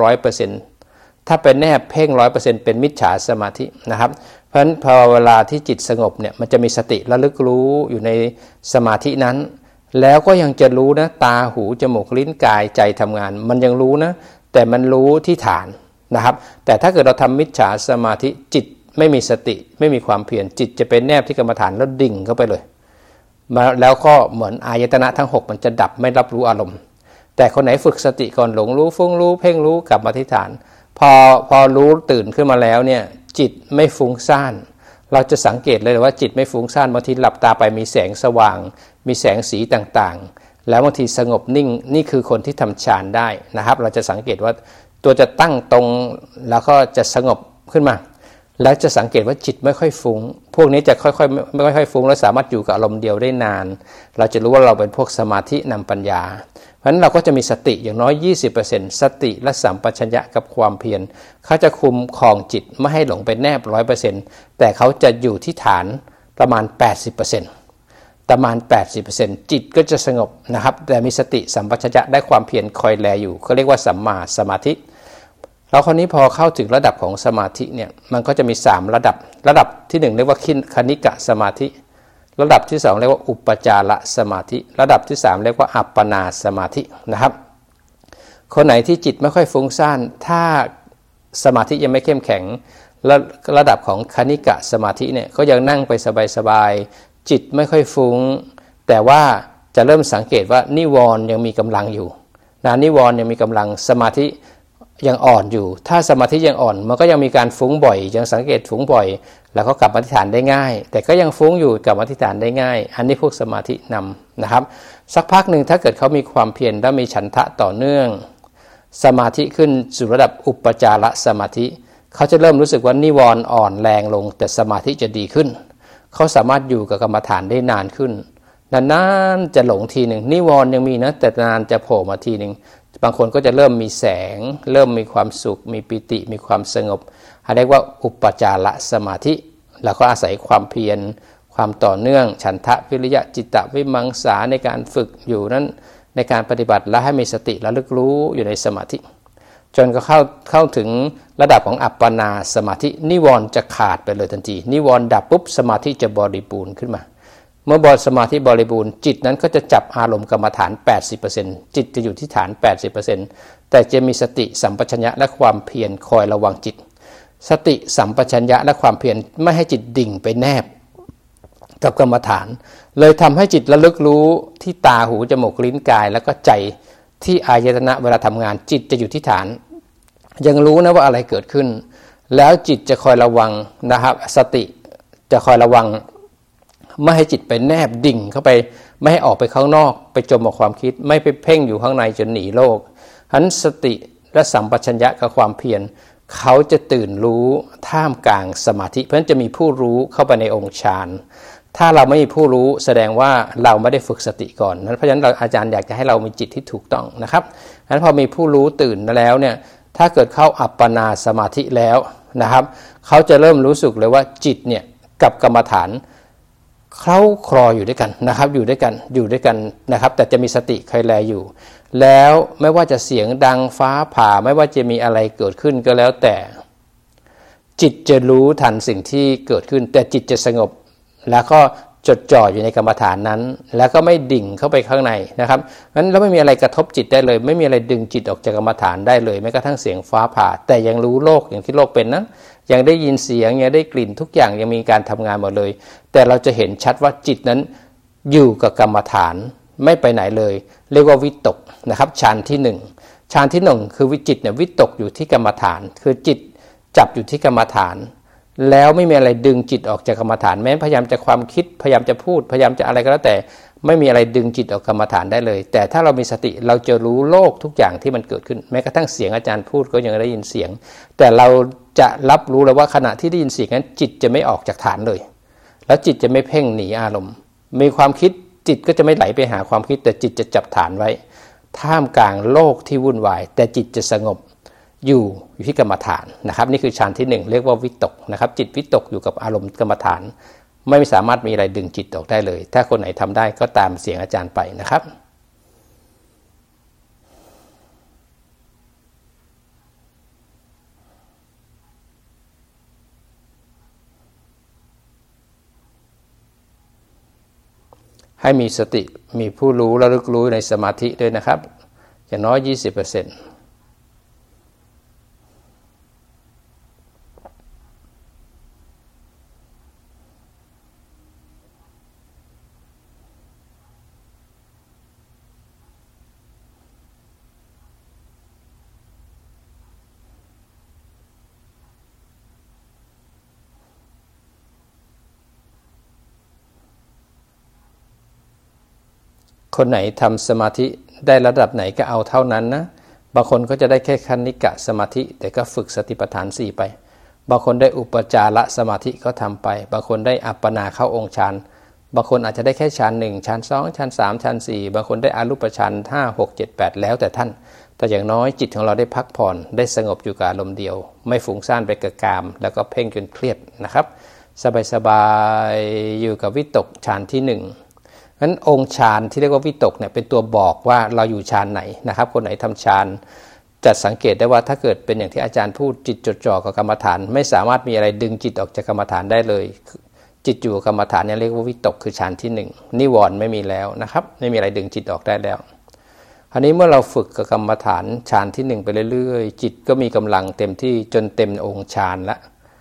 100% ถ้าเป็นแนบเพ่ง 100% เป็นมิจฉาสมาธินะครับเพราะฉะนั้นพอเวลาที่จิตสงบเนี่ยมันจะมีสติระลึกรู้อยู่ในสมาธินั้นแล้วก็ยังจะรู้นะตาหูจมูกลิ้นกายใจทำงานมันยังรู้นะแต่มันรู้ที่ฐานนะครับแต่ถ้าเกิดเราทำมิจฉาสมาธิจิตไม่มีสติไม่มีความเพียรจิตจะเป็นแนบที่กรรมฐานแล้วดิ่งเข้าไปเลยมาแล้วก็เหมือนอายตนะทั้ง6มันจะดับไม่รับรู้อารมณ์แต่คนไหนฝึกสติก่อนหลงรู้ฟุ้งรู้เพ่งรู้กลับมาที่ฐานพอรู้ตื่นขึ้นมาแล้วเนี่ยจิตไม่ฟุ้งซ่านเราจะสังเกตเลยว่าจิตไม่ฟุ้งซ่านบางทีหลับตาไปมีแสงสว่างมีแสงสีต่างๆแล้วบางทีสงบนิ่งนี่คือคนที่ทำฌานได้นะครับเราจะสังเกตว่าตัวจะตั้งตรงแล้วก็จะสงบขึ้นมาแล้วจะสังเกตว่าจิตไม่ค่อยฟุ้งพวกนี้จะไม่ค่อยฟุ้งและสามารถอยู่กับอารมณ์เดียวได้นานเราจะรู้ว่าเราเป็นพวกสมาธินำปัญญาเพราะฉะนั้นเราก็จะมีสติอย่างน้อย 20% สติและสัมปชัญญะกับความเพียรเขาจะคุมครองจิตไม่ให้หลงไปแนบ 100% แต่เขาจะอยู่ที่ฐานประมาณ 80% ประมาณ 80% จิตก็จะสงบนะครับแต่มีสติสัมปชัญญะได้ความเพียรคอยแลอยู่เขาเรียกว่าสัมมาสมาธิแล้วคราวนี้พอเข้าถึงระดับของสมาธิเนี่ยมันก็จะมี3ระดับที่1เรียกว่าคณิกะสมาธิระดับที่2เรียกว่าอุปจารสมาธิระดับที่3เรียกว่าอัปปนาสมาธินะครับคนไหนที่จิตไม่ค่อยฟุ้งซ่านถ้าสมาธิยังไม่เข้มแข็งระดับของคณิกะสมาธิเนี่ยก็ยังนั่งไปสบายๆจิตไม่ค่อยฟุ้งแต่ว่าจะเริ่มสังเกตว่านิวรณ์ยังมีกำลังอยู่นิวรณ์ยังมีกำลังสมาธิยังอ่อนอยู่ถ้าสมาธิยังอ่อนมันก็ยังมีการฟุ้งบ่อยยังสังเกตฟุ้งบ่อยแล้วก็กลับมาอธิษฐานได้ง่ายแต่ก็ยังฟุ้งอยู่กลับมาอธิษฐานได้ง่ายอันนี้พวกสมาธินำนะครับสักพักหนึ่งถ้าเกิดเขามีความเพียรและมีฉันทะต่อเนื่องสมาธิขึ้นสู่ระดับอุปจารสมาธิเขาจะเริ่มรู้สึกว่านิวรณ์อ่อนแรงลงแต่สมาธิจะดีขึ้นเขาสามารถอยู่กับกรรมฐานได้นานขึ้นนานๆจะหลงทีหนึ่งนิวรณ์ยังมีนะแต่นานจะโผล่มาทีหนึ่งบางคนก็จะเริ่มมีแสงเริ่มมีความสุขมีปิติมีความสงบเรียกว่าอุปจารสมาธิแล้วก็อาศัยความเพียรความต่อเนื่องฉันทะวิริยะจิตตวิมังสาในการฝึกอยู่นั้นในการปฏิบัติและให้มีสติระลึกรู้อยู่ในสมาธิจนก็เข้าถึงระดับของอัปปนาสมาธินิวรณ์จะขาดไปเลยทันทีนิวรณ์ดับปุ๊บสมาธิจะบริบูรณ์ขึ้นมาเมื่อสมาธิบริบูรณ์จิตนั้นก็จะจับอารมณ์กรรมฐาน 80% จิตจะอยู่ที่ฐาน 80% แต่จะมีสติสัมปชัญญะและความเพียรคอยระวังจิตสติสัมปชัญญะและความเพียรไม่ให้จิตดิ่งไปแนบกับกรรมฐานเลยทำให้จิตระลึกรู้ที่ตาหูจมูกลิ้นกายแล้วก็ใจที่อายตนะเวลาทำงานจิตจะอยู่ที่ฐานยังรู้นะว่าอะไรเกิดขึ้นแล้วจิตจะคอยระวังนะครับสติจะคอยระวังไม่ให้จิตไปแนบดิ่งเข้าไปไม่ให้ออกไปข้างนอกไปจมกับความคิดไม่ไปเพ่งอยู่ข้างในจนหนีโลกฉะนั้นสติและสัมปชัญญะกับความเพียรเขาจะตื่นรู้ท่ามกลางสมาธิเพราะฉะนั้นจะมีผู้รู้เข้าไปในองค์ฌานถ้าเราไม่มีผู้รู้แสดงว่าเราไม่ได้ฝึกสติก่อนนั้นเพราะฉะนั้นอาจารย์อยากจะให้เรามีจิตที่ถูกต้องนะครับฉะนั้นพอมีผู้รู้ตื่นแล้วเนี่ยถ้าเกิดเข้าอัปปนาสมาธิแล้วนะครับเขาจะเริ่มรู้สึกเลยว่าจิตเนี่ยกับกรรมฐานเขาคลออยู่ด้วยกันนะครับอยู่ด้วยกันนะครับแต่จะมีสติคอยแลอยู่แล้วไม่ว่าจะเสียงดังฟ้าผ่าไม่ว่าจะมีอะไรเกิดขึ้นก็แล้วแต่จิตจะรู้ทันสิ่งที่เกิดขึ้นแต่จิตจะสงบแล้วก็จดจ่ออยู่ในกรรมฐานนั้นแล้วก็ไม่ดิ่งเข้าไปข้างในนะครับงั้นแล้วไม่มีอะไรกระทบจิตได้เลยไม่มีอะไรดึงจิตออกจากกรรมฐานได้เลยแม้กระทั่งเสียงฟ้าผ่าแต่ยังรู้โลกอย่างที่โลกเป็นนะยังได้ยินเสียงยังได้กลิ่นทุกอย่างยังมีการทำงานหมดเลยแต่เราจะเห็นชัดว่าจิตนั้นอยู่กับกรรมฐานไม่ไปไหนเลยเรียกว่าวิตกนะครับฌานที่1ฌานที่1คือจิตเนี่ยวิตกอยู่ที่กรรมฐานคือจิตจับอยู่ที่กรรมฐานแล้วไม่มีอะไรดึงจิตออกจากกรรมฐานแม้พยายามจะความคิดพยายามจะพูดพยายามจะอะไรก็แล้วแต่ไม่มีอะไรดึงจิตออกกรรมฐานได้เลยแต่ถ้าเรามีสติเราจะรู้โลกทุกอย่างที่มันเกิดขึ้นแม้กระทั่งเสียงอาจารย์พูดก็ยังได้ยินเสียงแต่เราจะรับรู้แล้วว่าขณะที่ได้ยินเสียงนั้นจิตจะไม่ออกจากฐานเลยแล้วจิตจะไม่เพ่งหนีอารมณ์มีความคิดจิตก็จะไม่ไหลไปหาความคิดแต่จิตจะจับฐานไว้ท่ามกลางโลกที่วุ่นวายแต่จิตจะสงบอยู่ที่กรรมฐานนะครับนี่คือฌานที่1เรียกว่าวิตกนะครับจิตวิตกอยู่กับอารมณ์กรรมฐานไม่สามารถมีอะไรดึงจิตออกได้เลยถ้าคนไหนทำได้ก็ตามเสียงอาจารย์ไปนะครับให้มีสติมีผู้รู้ระลึกรู้ในสมาธิด้วยนะครับอย่างน้อย 20%คนไหนทำสมาธิได้ระดับไหนก็เอาเท่านั้นนะบางคนก็จะได้แค่คณิกะสมาธิแต่ก็ฝึกสติปัฏฐาน4ไปบางคนได้อุปจารสมาธิก็ทำไปบางคนได้อัปปนาเข้าองค์ฌานบางคนอาจจะได้แค่ฌาน1ฌาน2ฌาน3ฌาน4บางคนได้อรูปฌาน5 6 7 8แล้วแต่ท่านแต่อย่างน้อยจิตของเราได้พักผ่อนได้สงบอยู่กับอารมณ์เดียวไม่ฟุ้งซ่านไปกับกามแล้วก็เพ่งจนเครียดนะครับสบายๆอยู่กับวิตกฌานที่1งั้นองค์ฌานที่เรียกว่าวิตกเนี่ยเป็นตัวบอกว่าเราอยู่ฌานไหนนะครับคนไหนทำฌานจะสังเกตได้ว่าถ้าเกิดเป็นอย่างที่อาจารย์พูดจิตจดจ่อกับกรรมฐานไม่สามารถมีอะไรดึงจิตออกจากกรรมฐานได้เลยจิตอยู่กับกรรมฐานเนี่ยเรียกว่าวิตกคือฌานที่1นิวรณ์ไม่มีแล้วนะครับไม่มีอะไรดึงจิตออกได้แล้วอันนี้เมื่อเราฝึกกับกรรมฐานฌานที่1ไปเรื่อยๆจิตก็มีกำลังเต็มที่จนเต็มองค์ฌานละ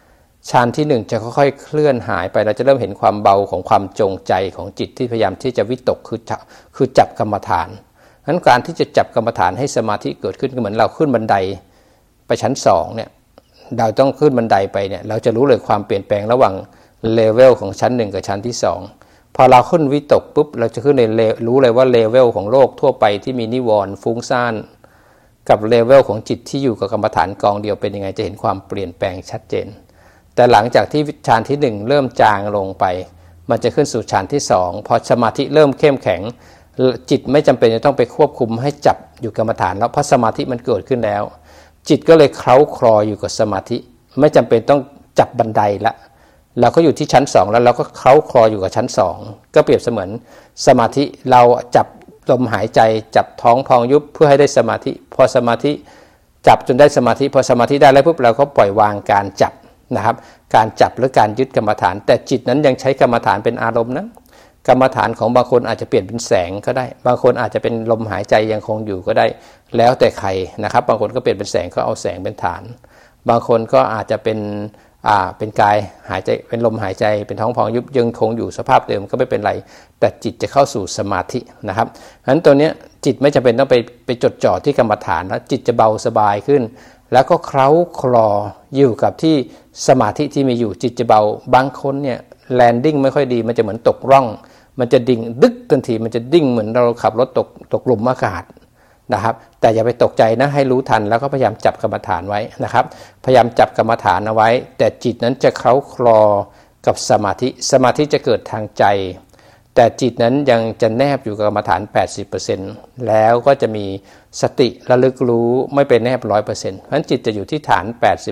ฌานที่1จะค่อยๆเคลื่อนหายไปเราจะเริ่มเห็นความเบาของความจงใจของจิตที่พยายามที่จะวิตกคือจับกรรมฐานนั้นการที่จะจับกรรมฐานให้สมาธิเกิดขึ้นก็เหมือนเราขึ้นบันไดไปชั้น2เนี่ยเราต้องขึ้นบันไดไปเนี่ยเราจะรู้เลยความเปลี่ยนแปลงระหว่างเลเวลของชั้น1กับชั้นที่2พอเราขึ้นวิตกปุ๊บเราจะขึ้นในรู้เลยว่าเลเวลของโลกทั่วไปที่มีนิวรณ์ฟุ้งซ่านกับเลเวลของจิตที่อยู่กับกรรมฐานกองเดียวเป็นยังไงจะเห็นความเปลี่ยนแปลงชัดเจนแต่หลังจากที่ฌานที่1เริ่มจางลงไปมันจะขึ้นสู่ฌานที่2พอสมาธิเริ่มเข้มแข็งจิตไม่จำเป็นจะต้องไปควบคุมให้จับอยู่กรรมฐานแล้วเพราะสมาธิมันเกิดขึ้นแล้วจิตก็เลยเคล้าคลออยู่กับสมาธิไม่จำเป็นต้องจับบันไดละเราก็อยู่ที่ชั้น2แล้วเราก็เคล้าคลออยู่กับชั้น2ก็เปรียบเสมือนสมาธิเราจับลมหายใจจับท้องพองยุบเพื่อให้ได้สมาธิพอสมาธิจับจนได้สมาธิพอสมาธิได้แล้วปุ๊บเราก็ปล่อยวางการจับนะครับการจับหรือการยึดกรรมฐานแต่จิตนั้นยังใช้กรรมฐานเป็นอารมณ์นะกรรมฐานของบางคนอาจจะเปลี่ยนเป็นแสงก็ได้บางคนอาจจะเป็นลมหายใจยังคงอยู่ก็ได้แล้วแต่ใครนะครับบางคนก็เปลี่ยนเป็นแสงก็เอาแสงเป็นฐานบางคนก็อาจจะเป็นกายหายใจเป็นลมหายใจเป็นท้องพองยุบยังคงอยู่สภาพเดิมก็ไม่เป็นไรแต่จิตจะเข้าสู่สมาธินะครับฉะนั้นตัวเนี้ยจิตไม่จำเป็นต้องไปจดจ่อที่กรรมฐานแล้วจิตจะเบาสบายขึ้นแล้วก็เคล้าคลออยู่กับที่สมาธิที่มีอยู่จิตจะเบาบางคนเนี่ยแลนดิ้งไม่ค่อยดีมันจะเหมือนตกร่องมันจะดิ่งดึกทันทีมันจะดิ่งเหมือนเราขับรถตกหลุมอากาศนะครับแต่อย่าไปตกใจนะให้รู้ทันแล้วก็พยายามจับกรรมฐานไว้นะครับพยายามจับกรรมฐานเอาไว้แต่จิตนั้นจะเคล้าคลอกับสมาธิจะเกิดทางใจแต่จิตนั้นยังจะแนบอยู่กับกรรมฐาน 80% แล้วก็จะมีสติระลึกรู้ไม่เป็นแนบ 100% เพราะฉะนั้นจิตจะอยู่ที่ฐาน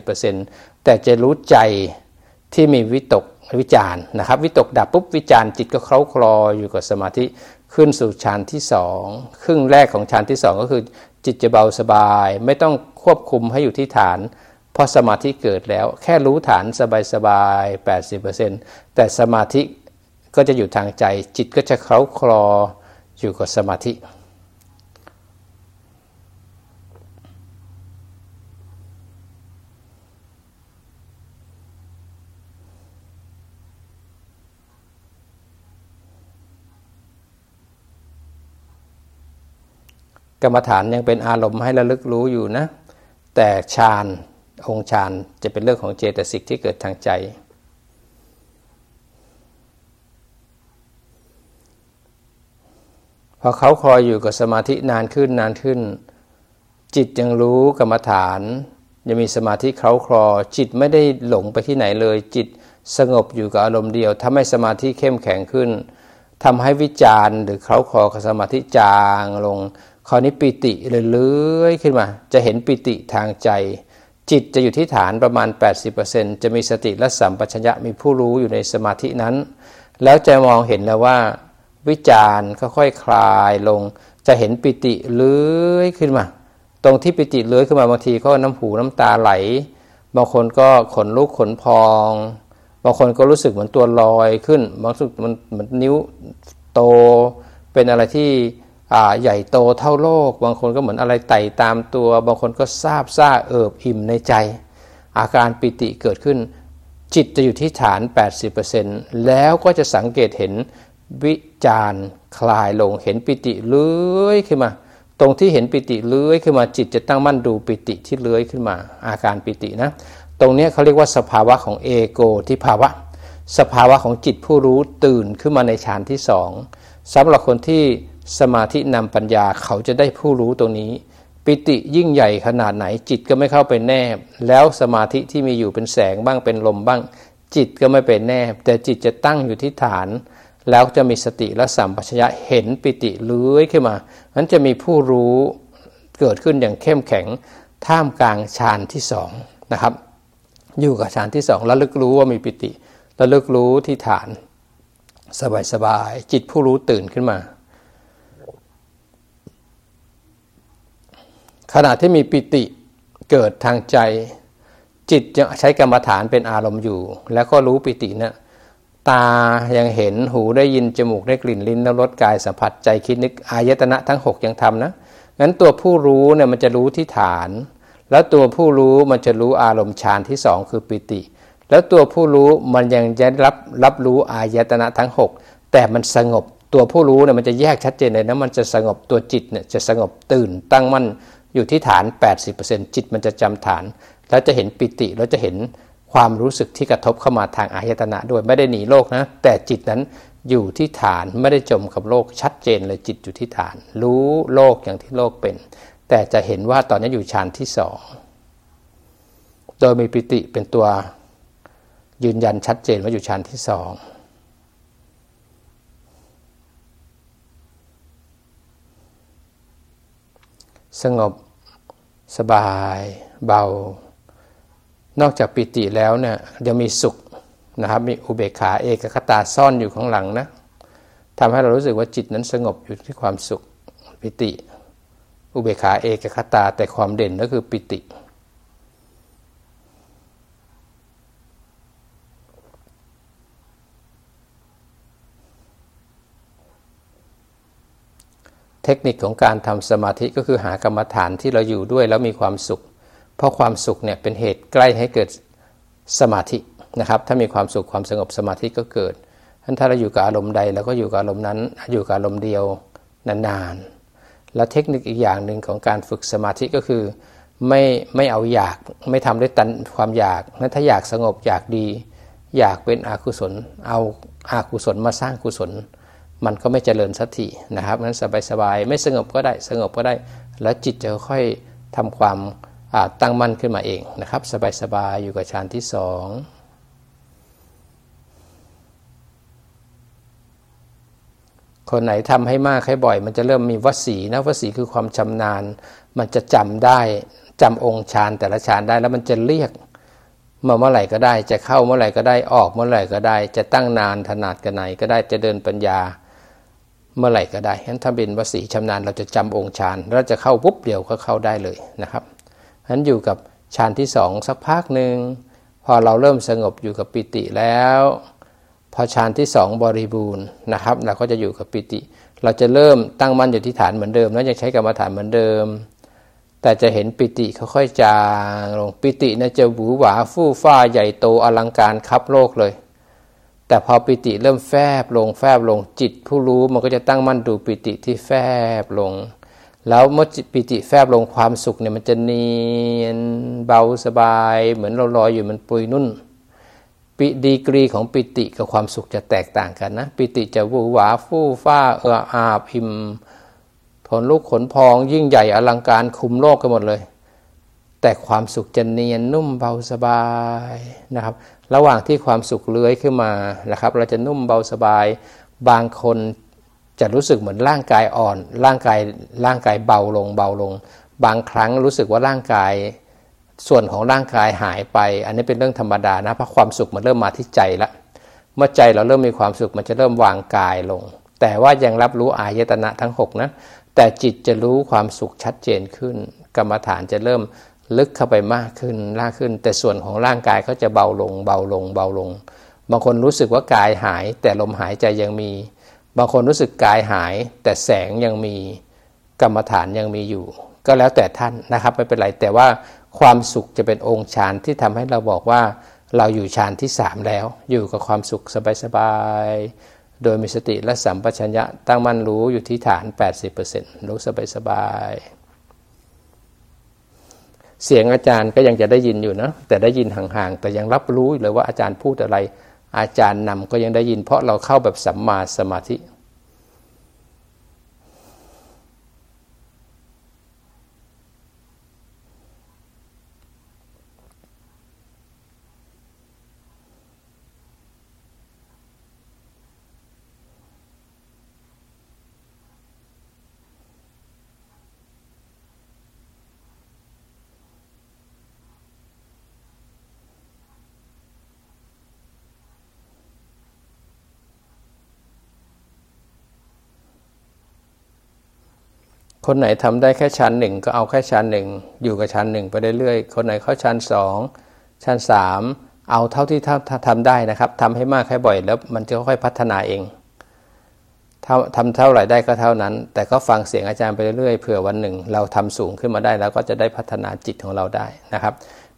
80% แต่จะรู้ใจที่มีวิตกวิจารนะครับวิตกดับปุ๊บวิจารจิตก็เคล้าคลออยู่กับสมาธิขึ้นสู่ฌานที่2ครึ่งแรกของฌานที่2ก็คือจิตจะเบาสบายไม่ต้องควบคุมให้อยู่ที่ฐานเพราะสมาธิเกิดแล้วแค่รู้ฐานสบายๆ 80% แต่สมาธิก็จะอยู่ทางใจจิตก็จะเคล้าคลออยู่กับสมาธิกรรมฐานยังเป็นอารมณ์ให้ระลึกรู้อยู่นะแต่ฌานองค์ฌานจะเป็นเรื่องของเจตสิกที่เกิดทางใจพอเขาคอยอยู่กับสมาธินานขึ้นจิตยังรู้กรรมฐานยังมีสมาธิเคล้าคลอจิตไม่ได้หลงไปที่ไหนเลยจิตสงบอยู่กับอารมณ์เดียวทำให้สมาธิเข้มแข็งขึ้นทำให้วิจารหรือเคล้าคลอกับสมาธิจางลงคราวนี้ปิติเลยเลื้อยขึ้นมาจะเห็นปิติทางใจจิตจะอยู่ที่ฐานประมาณ 80% จะมีสติและสัมปชัญญะมีผู้รู้อยู่ในสมาธินั้นแล้วจะมองเห็นแล้วว่าวิจารค่อยๆ คลายลงจะเห็นปิติเลื้อยขึ้นมาตรงที่ปิติเลื้อยขึ้นมาบางทีก็น้ำหูน้ำตาไหลบางคนก็ขนลุกขนพองบางคนก็รู้สึกเหมือนตัวลอยขึ้นบางสึกมันเหมือนนิ้วโตเป็นอะไรที่ใหญ่โตเท่าโลกบางคนก็เหมือนอะไรไต่ตามตัวบางคนก็ซาบซ่าเอิบอิ่มในใจอาการปิติเกิดขึ้นจิตจะอยู่ที่ฐาน 80% แล้วก็จะสังเกตเห็นวิจารคลายลงเห็นปิติเลื้อยขึ้นมาตรงที่เห็นปิติเลื้อยขึ้นมาจิตจะตั้งมั่นดูปิติที่เลื้อยขึ้นมาอาการปิตินะตรงนี้เขาเรียกว่าสภาวะของเอโกทิภาวะสภาวะของจิตผู้รู้ตื่นขึ้นมาในฌานที่2สำหรับคนที่สมาธินำปัญญาเขาจะได้ผู้รู้ตรงนี้ปิติยิ่งใหญ่ขนาดไหนจิตก็ไม่เข้าไปแนบแล้วสมาธิที่มีอยู่เป็นแสงบ้างเป็นลมบ้างจิตก็ไม่ไปแนบแต่จิตจะตั้งอยู่ที่ฐานแล้วจะมีสติและสัมปชัญญะเห็นปิติเลื้อยขึ้นมานั้นจะมีผู้รู้เกิดขึ้นอย่างเข้มแข็งท่ามกลางฌานที่2นะครับอยู่กับฌานที่2ระลึกรู้ว่ามีปิติระลึกรู้ที่ฐานสบายๆจิตผู้รู้ตื่นขึ้นมาขณะที่มีปิติเกิดทางใจจิตจะใช้กรรมฐานเป็นอารมณ์อยู่แล้วก็รู้ปิตินะตายังเห็นหูได้ยินจมูกได้กลิ่นลิ้นและรสกายสัมผัสใจคิดนึกอายตนะทั้ง6ยังทำนะงั้นตัวผู้รู้เนี่ยมันจะรู้ที่ฐานแล้วตัวผู้รู้มันจะรู้อารมณ์ฌานที่2คือปิติแล้วตัวผู้รู้มันยังจะรับรู้อายตนะทั้ง6แต่มันสงบตัวผู้รู้เนี่ยมันจะแยกชัดเจนเลยนะมันจะสงบตัวจิตเนี่ยจะสงบตื่นตั้งมั่นอยู่ที่ฐาน 80% จิตมันจะจำฐานแล้วจะเห็นปิติแล้วจะเห็นความรู้สึกที่กระทบเข้ามาทางอายตนะด้วยไม่ได้หนีโลกนะแต่จิตนั้นอยู่ที่ฐานไม่ได้จมกับโลกชัดเจนเลยจิตอยู่ที่ฐานรู้โลกอย่างที่โลกเป็นแต่จะเห็นว่าตอนนี้อยู่ฌานที่2โดยมีปิติเป็นตัวยืนยันชัดเจนว่าอยู่ฌานที่2สงบสบายเบานอกจากปิติแล้วเนี่ยยังมีสุขนะครับมีอุเบกขาเอกคตาซ่อนอยู่ข้างหลังนะทำให้เรารู้สึกว่าจิตนั้นสงบอยู่ที่ความสุขปิติอุเบกขาเอกคตาแต่ความเด่นก็คือปิติเทคนิคของการทำสมาธิก็คือหากรรมฐานที่เราอยู่ด้วยแล้วมีความสุขเพราะความสุขเนี่ยเป็นเหตุใกล้ให้เกิดสมาธินะครับถ้ามีความสุขความสงบสมาธิก็เกิดถ้าเราอยู่กับอารมณ์ใดเราก็อยู่กับอารมณ์นั้นอยู่กับอารมณ์เดียวนานๆและเทคนิคอีกอย่างหนึ่งของการฝึกสมาธิก็คือไม่เอาอยากไม่ทำด้วยตัณความอยากนั้นถ้าอยากสงบอยากดีอยากเป็นอกุศลเอาอกุศลมาสร้างกุศลมันก็ไม่เจริญสักทีนะครับนั้นสบายๆไม่สงบก็ได้สงบก็ได้แล้วจิตจะค่อยทำความตั้งมั่นขึ้นมาเองนะครับสบายๆอยู่กับฌานที่2คนไหนทำให้มากให้บ่อยมันจะเริ่มมีวสีนะวสีคือความชำนาญมันจะจำได้จำองค์ฌานแต่ละฌานได้แล้วมันจะเรียกมาเมื่อไหร่ก็ได้จะเข้าเมื่อไหร่ก็ได้ออกเมื่อไหร่ก็ได้จะตั้งนานถนัดกันไหนก็ได้จะเดินปัญญาเมื่อไหร่ก็ได้ฉะนั้นถ้าเป็นวสีชำนาญเราจะจำองค์ฌานแล้วจะเข้าปุ๊บเดียวก็เข้าได้เลยนะครับฉะนั้นอยู่กับฌานที่2สักพักหนึ่งพอเราเริ่มสงบอยู่กับปิติแล้วพอฌานที่2บริบูรณ์นะครับเราก็จะอยู่กับปิติเราจะเริ่มตั้งมั่นอยู่ที่ฐานเหมือนเดิมแล้วยังใช้กรรมฐานเหมือนเดิมแต่จะเห็นปิติค่อยๆจางลงปิติเนี่ยจะหวือหวาฟู่ฟ้าใหญ่โตอลังการคับโลกเลยแต่พอปิติเริ่มแฟบลงจิตผู้รู้มันก็จะตั้งมั่นดูปิติที่แฟบลงแล้วเมื่อปิติแฟบลงความสุขเนี่ยมันจะเนียนเบาสบายเหมือนเราลอยอยู่มันปุยนุ่นดีกรีของปิติกับความสุขจะแตกต่างกันนะปิติจะหวือหวาฟู่ฟ้าอาบอิ่มขนลุกขนพองยิ่งใหญ่อลังการคุมโลกกันหมดเลยแต่ความสุขจะเนียนนุ่มเบาสบายนะครับระหว่างที่ความสุขเลื้อยขึ้นมานะครับเราจะนุ่มเบาสบายบางคนจะรู้สึกเหมือนร่างกายอ่อนร่างกายเบาลงบางครั้งรู้สึกว่าร่างกายส่วนของร่างกายหายไปอันนี้เป็นเรื่องธรรมดานะเพราะความสุขมันเริ่มมาที่ใจละเมื่อใจเราเริ่มมีความสุขมันจะเริ่มวางกายลงแต่ว่ายังรับรู้อายตนะทั้ง6นะแต่จิตจะรู้ความสุขชัดเจนขึ้นกรรมฐานจะเริ่มลึกเข้าไปมากขึ้นแต่ส่วนของร่างกายเขาจะเบาลงบางคนรู้สึกว่ากายหายแต่ลมหายใจยังมีบางคนรู้สึกกายหายแต่แสงยังมีกรรมฐานยังมีอยู่ก็แล้วแต่ท่านนะครับไม่เป็นไรแต่ว่าความสุขจะเป็นองค์ฌานที่ทำให้เราบอกว่าเราอยู่ฌานที่3แล้วอยู่กับความสุขสบายๆโดยมีสติและสัมปชัญญะตั้งมั่นรู้อยู่ที่ฐาน 80% รู้สบายๆเสียงอาจารย์ก็ยังจะได้ยินอยู่นะแต่ได้ยินห่างๆแต่ยังรับรู้เลยว่าอาจารย์พูดอะไรอาจารย์นำก็ยังได้ยินเพราะเราเข้าแบบสัมมาสมาธิ คนไหนทำได้แค่ชั้นหนึ่งก็เอาแค่ชั้นหนึ่งอยู่กับชั้นหนึ่งไปเรื่อยๆคนไหนเข้าชั้น2ชั้น3เอาเท่าที่ทำได้นะครับทำให้มากให้บ่อยแล้วมันจะค่อยพัฒนาเองทำเท่าไหร่ได้ก็เท่านั้นแต่ก็ฟังเสียงอาจารย์ไปเรื่อยๆเผื่อวันหนึ่งเราทำสูงขึ้นมาได้แล้วก็จะได้พัฒนาจิตของเราได้นะครับ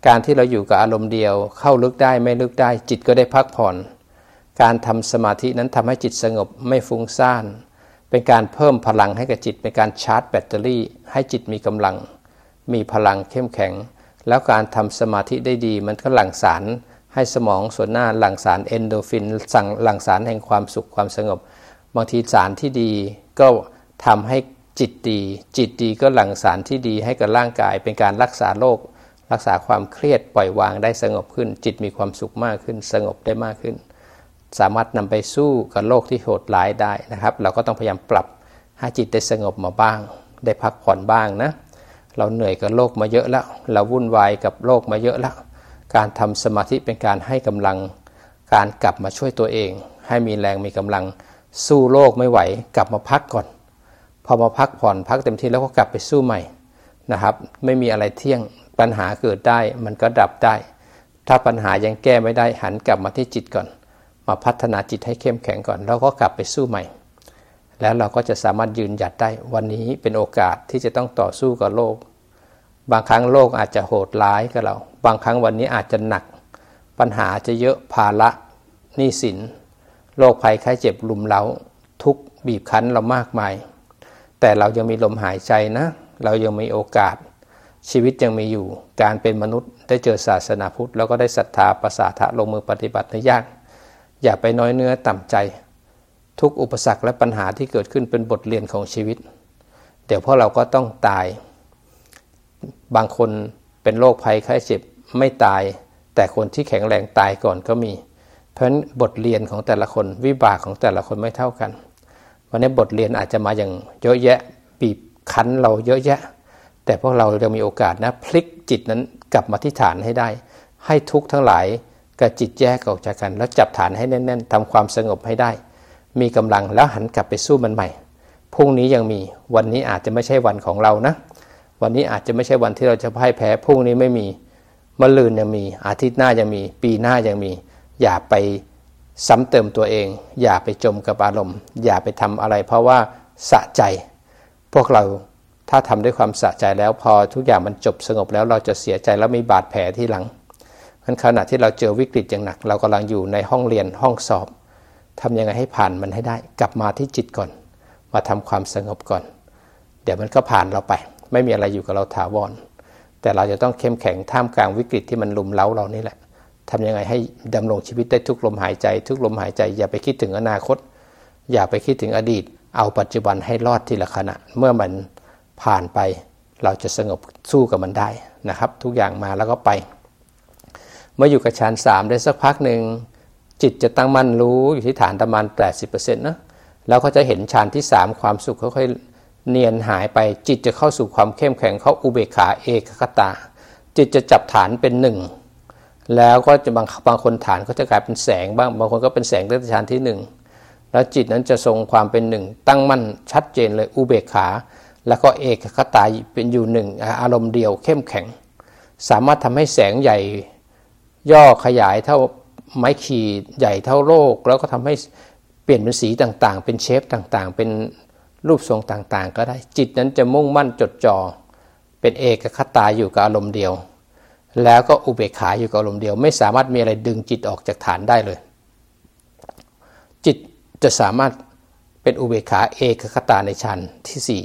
การที่เราอยู่กับอารมณ์เดียวเข้าลึกได้ไม่ลึกได้จิตก็ได้พักผ่อนการทำสมาธินั้นทำให้จิตสงบไม่ฟุ้งซ่านเป็นการเพิ่มพลังให้กับจิตเป็นการชาร์จแบตเตอรี่ให้จิตมีกำลังมีพลังเข้มแข็งแล้วการทำสมาธิได้ดีมันก็หลั่งสารให้สมองส่วนหน้าหลั่งสารเอนโดรฟินหลั่งสารแห่งความสุขความสงบบางทีสารที่ดีก็ทำให้จิตดีก็หลั่งสารที่ดีให้กับร่างกายเป็นการรักษาโรครักษาความเครียดปล่อยวางได้สงบขึ้นจิตมีความสุขมากขึ้นสงบได้มากขึ้นสามารถนำไปสู้กับโลกที่โหดร้ายได้นะครับเราก็ต้องพยายามปรับให้จิตได้สงบมาบ้างได้พักผ่อนบ้างนะเราเหนื่อยกับโลกมาเยอะแล้วเราวุ่นวายกับโลกมาเยอะแล้วการทำสมาธิเป็นการให้กำลังการกลับมาช่วยตัวเองให้มีแรงมีกำลังสู้โลกไม่ไหวกลับมาพักก่อนพอมาพักผ่อนพักเต็มที่แล้วก็กลับไปสู้ใหม่นะครับไม่มีอะไรเที่ยงปัญหาเกิดได้มันก็ดับได้ถ้าปัญหายังแก้ไม่ได้หันกลับมาที่จิตก่อนมาพัฒนาจิตให้เข้มแข็งก่อนแล้วก็กลับไปสู้ใหม่แล้วเราก็จะสามารถยืนหยัดได้วันนี้เป็นโอกาสที่จะต้องต่อสู้กับโลกบางครั้งโลกอาจจะโหดร้ายกับเราบางครั้งวันนี้อาจจะหนักปัญหาจะเยอะภาระหนี้สินโรคภัยไข้เจ็บรุมเร้าทุกข์บีบคั้นเรามากมายแต่เรายังมีลมหายใจนะเรายังมีโอกาสชีวิตยังมีอยู่การเป็นมนุษย์ได้เจอศาสนาพุทธแล้วก็ได้ศรัทธาประสาทะลงมือปฏิบัติในยากอย่าไปน้อยเนื้อต่ำใจทุกอุปสรรคและปัญหาที่เกิดขึ้นเป็นบทเรียนของชีวิตเดี๋ยวพวกเราก็ต้องตายบางคนเป็นโรคภัยไข้เจ็บไม่ตายแต่คนที่แข็งแรงตายก่อนก็มีเพราะฉะนั้นบทเรียนของแต่ละคนวิบากของแต่ละคนไม่เท่ากันวันนี้บทเรียนอาจจะมาอย่างเยอะแยะบีบคั้นเราเยอะแยะแต่พวกเราจะมีโอกาสนะพลิกจิตนั้นกลับมาที่ฐานให้ได้ให้ทุกข์ทั้งหลายกับจิตแยกออกจากกันแล้วจับฐานให้แน่นๆทำความสงบให้ได้มีกำลังแล้วหันกลับไปสู้มันใหม่พรุ่งนี้ยังมีวันนี้อาจจะไม่ใช่วันของเรานะวันนี้อาจจะไม่ใช่วันที่เราจะพ่ายแพ้พรุ่งนี้ไม่มีมะรืนยังมีอาทิตย์หน้ายังมีปีหน้ายังมีอย่าไปซ้ำเติมตัวเองอย่าไปจมกับอารมณ์อย่าไปทำอะไรเพราะว่าสะใจพวกเราถ้าทำด้วยความสะใจแล้วพอทุกอย่างมันจบสงบแล้วเราจะเสียใจแล้วมีบาดแผลที่หลังขณะที่เราเจอวิกฤตอย่างหนักเรากำลังอยู่ในห้องเรียนห้องสอบทำยังไงให้ผ่านมันให้ได้กลับมาที่จิตก่อนมาทำความสงบก่อนเดี๋ยวมันก็ผ่านเราไปไม่มีอะไรอยู่กับเราถาวรแต่เราจะต้องเข้มแข็งท่ามกลางวิกฤตที่มันลุมเร้าเรานี่แหละทำยังไงให้ดำรงชีวิตได้ทุกลมหายใจทุกลมหายใจอย่าไปคิดถึงอนาคตอย่าไปคิดถึงอดีตเอาปัจจุบันให้รอดทีละขณะเมื่อมันผ่านไปเราจะสงบสู้กับมันได้นะครับทุกอย่างมาแล้วก็ไปเมื่ออยู่กับฌาน3ได้สักพักหนึ่งจิตจะตั้งมั่นรู้อยู่ที่ฐานประมาณ 80% นะแล้วก็จะเห็นฌานที่3ความสุขค่อยๆเนียนหายไปจิตจะเข้าสู่ความเข้มแข็งเข้าอุเบกขาเอกคตาจิตจะจับฐานเป็นหนึ่งแล้วก็จะบางคนฐานก็จะกลายเป็นแสงบ้างบางคนก็เป็นแสงตั้งแต่ฌานที่1แล้วจิตนั้นจะทรงความเป็นหนึ่งตั้งมั่นชัดเจนเลยอุเบกขาแล้วก็เอกคตาเป็นอยู่หนึ่งอารมณ์เดียวเข้มแข็งสามารถทำให้แสงใหญ่ย่อขยายเท่าไม้ขีดใหญ่เท่าโลกแล้วก็ทำให้เปลี่ยนเป็นสีต่างๆเป็นเชฟต่างๆเป็นรูปทรงต่างๆก็ได้จิตนั้นจะมุ่งมั่นจดจ่อเป็นเอกคตาอยู่กับอารมณ์เดียวแล้วก็อุเบกขาอยู่กับอารมณ์เดียวไม่สามารถมีอะไรดึงจิตออกจากฐานได้เลยจิตจะสามารถเป็นอุเบกขาเอกคตาในฌานที่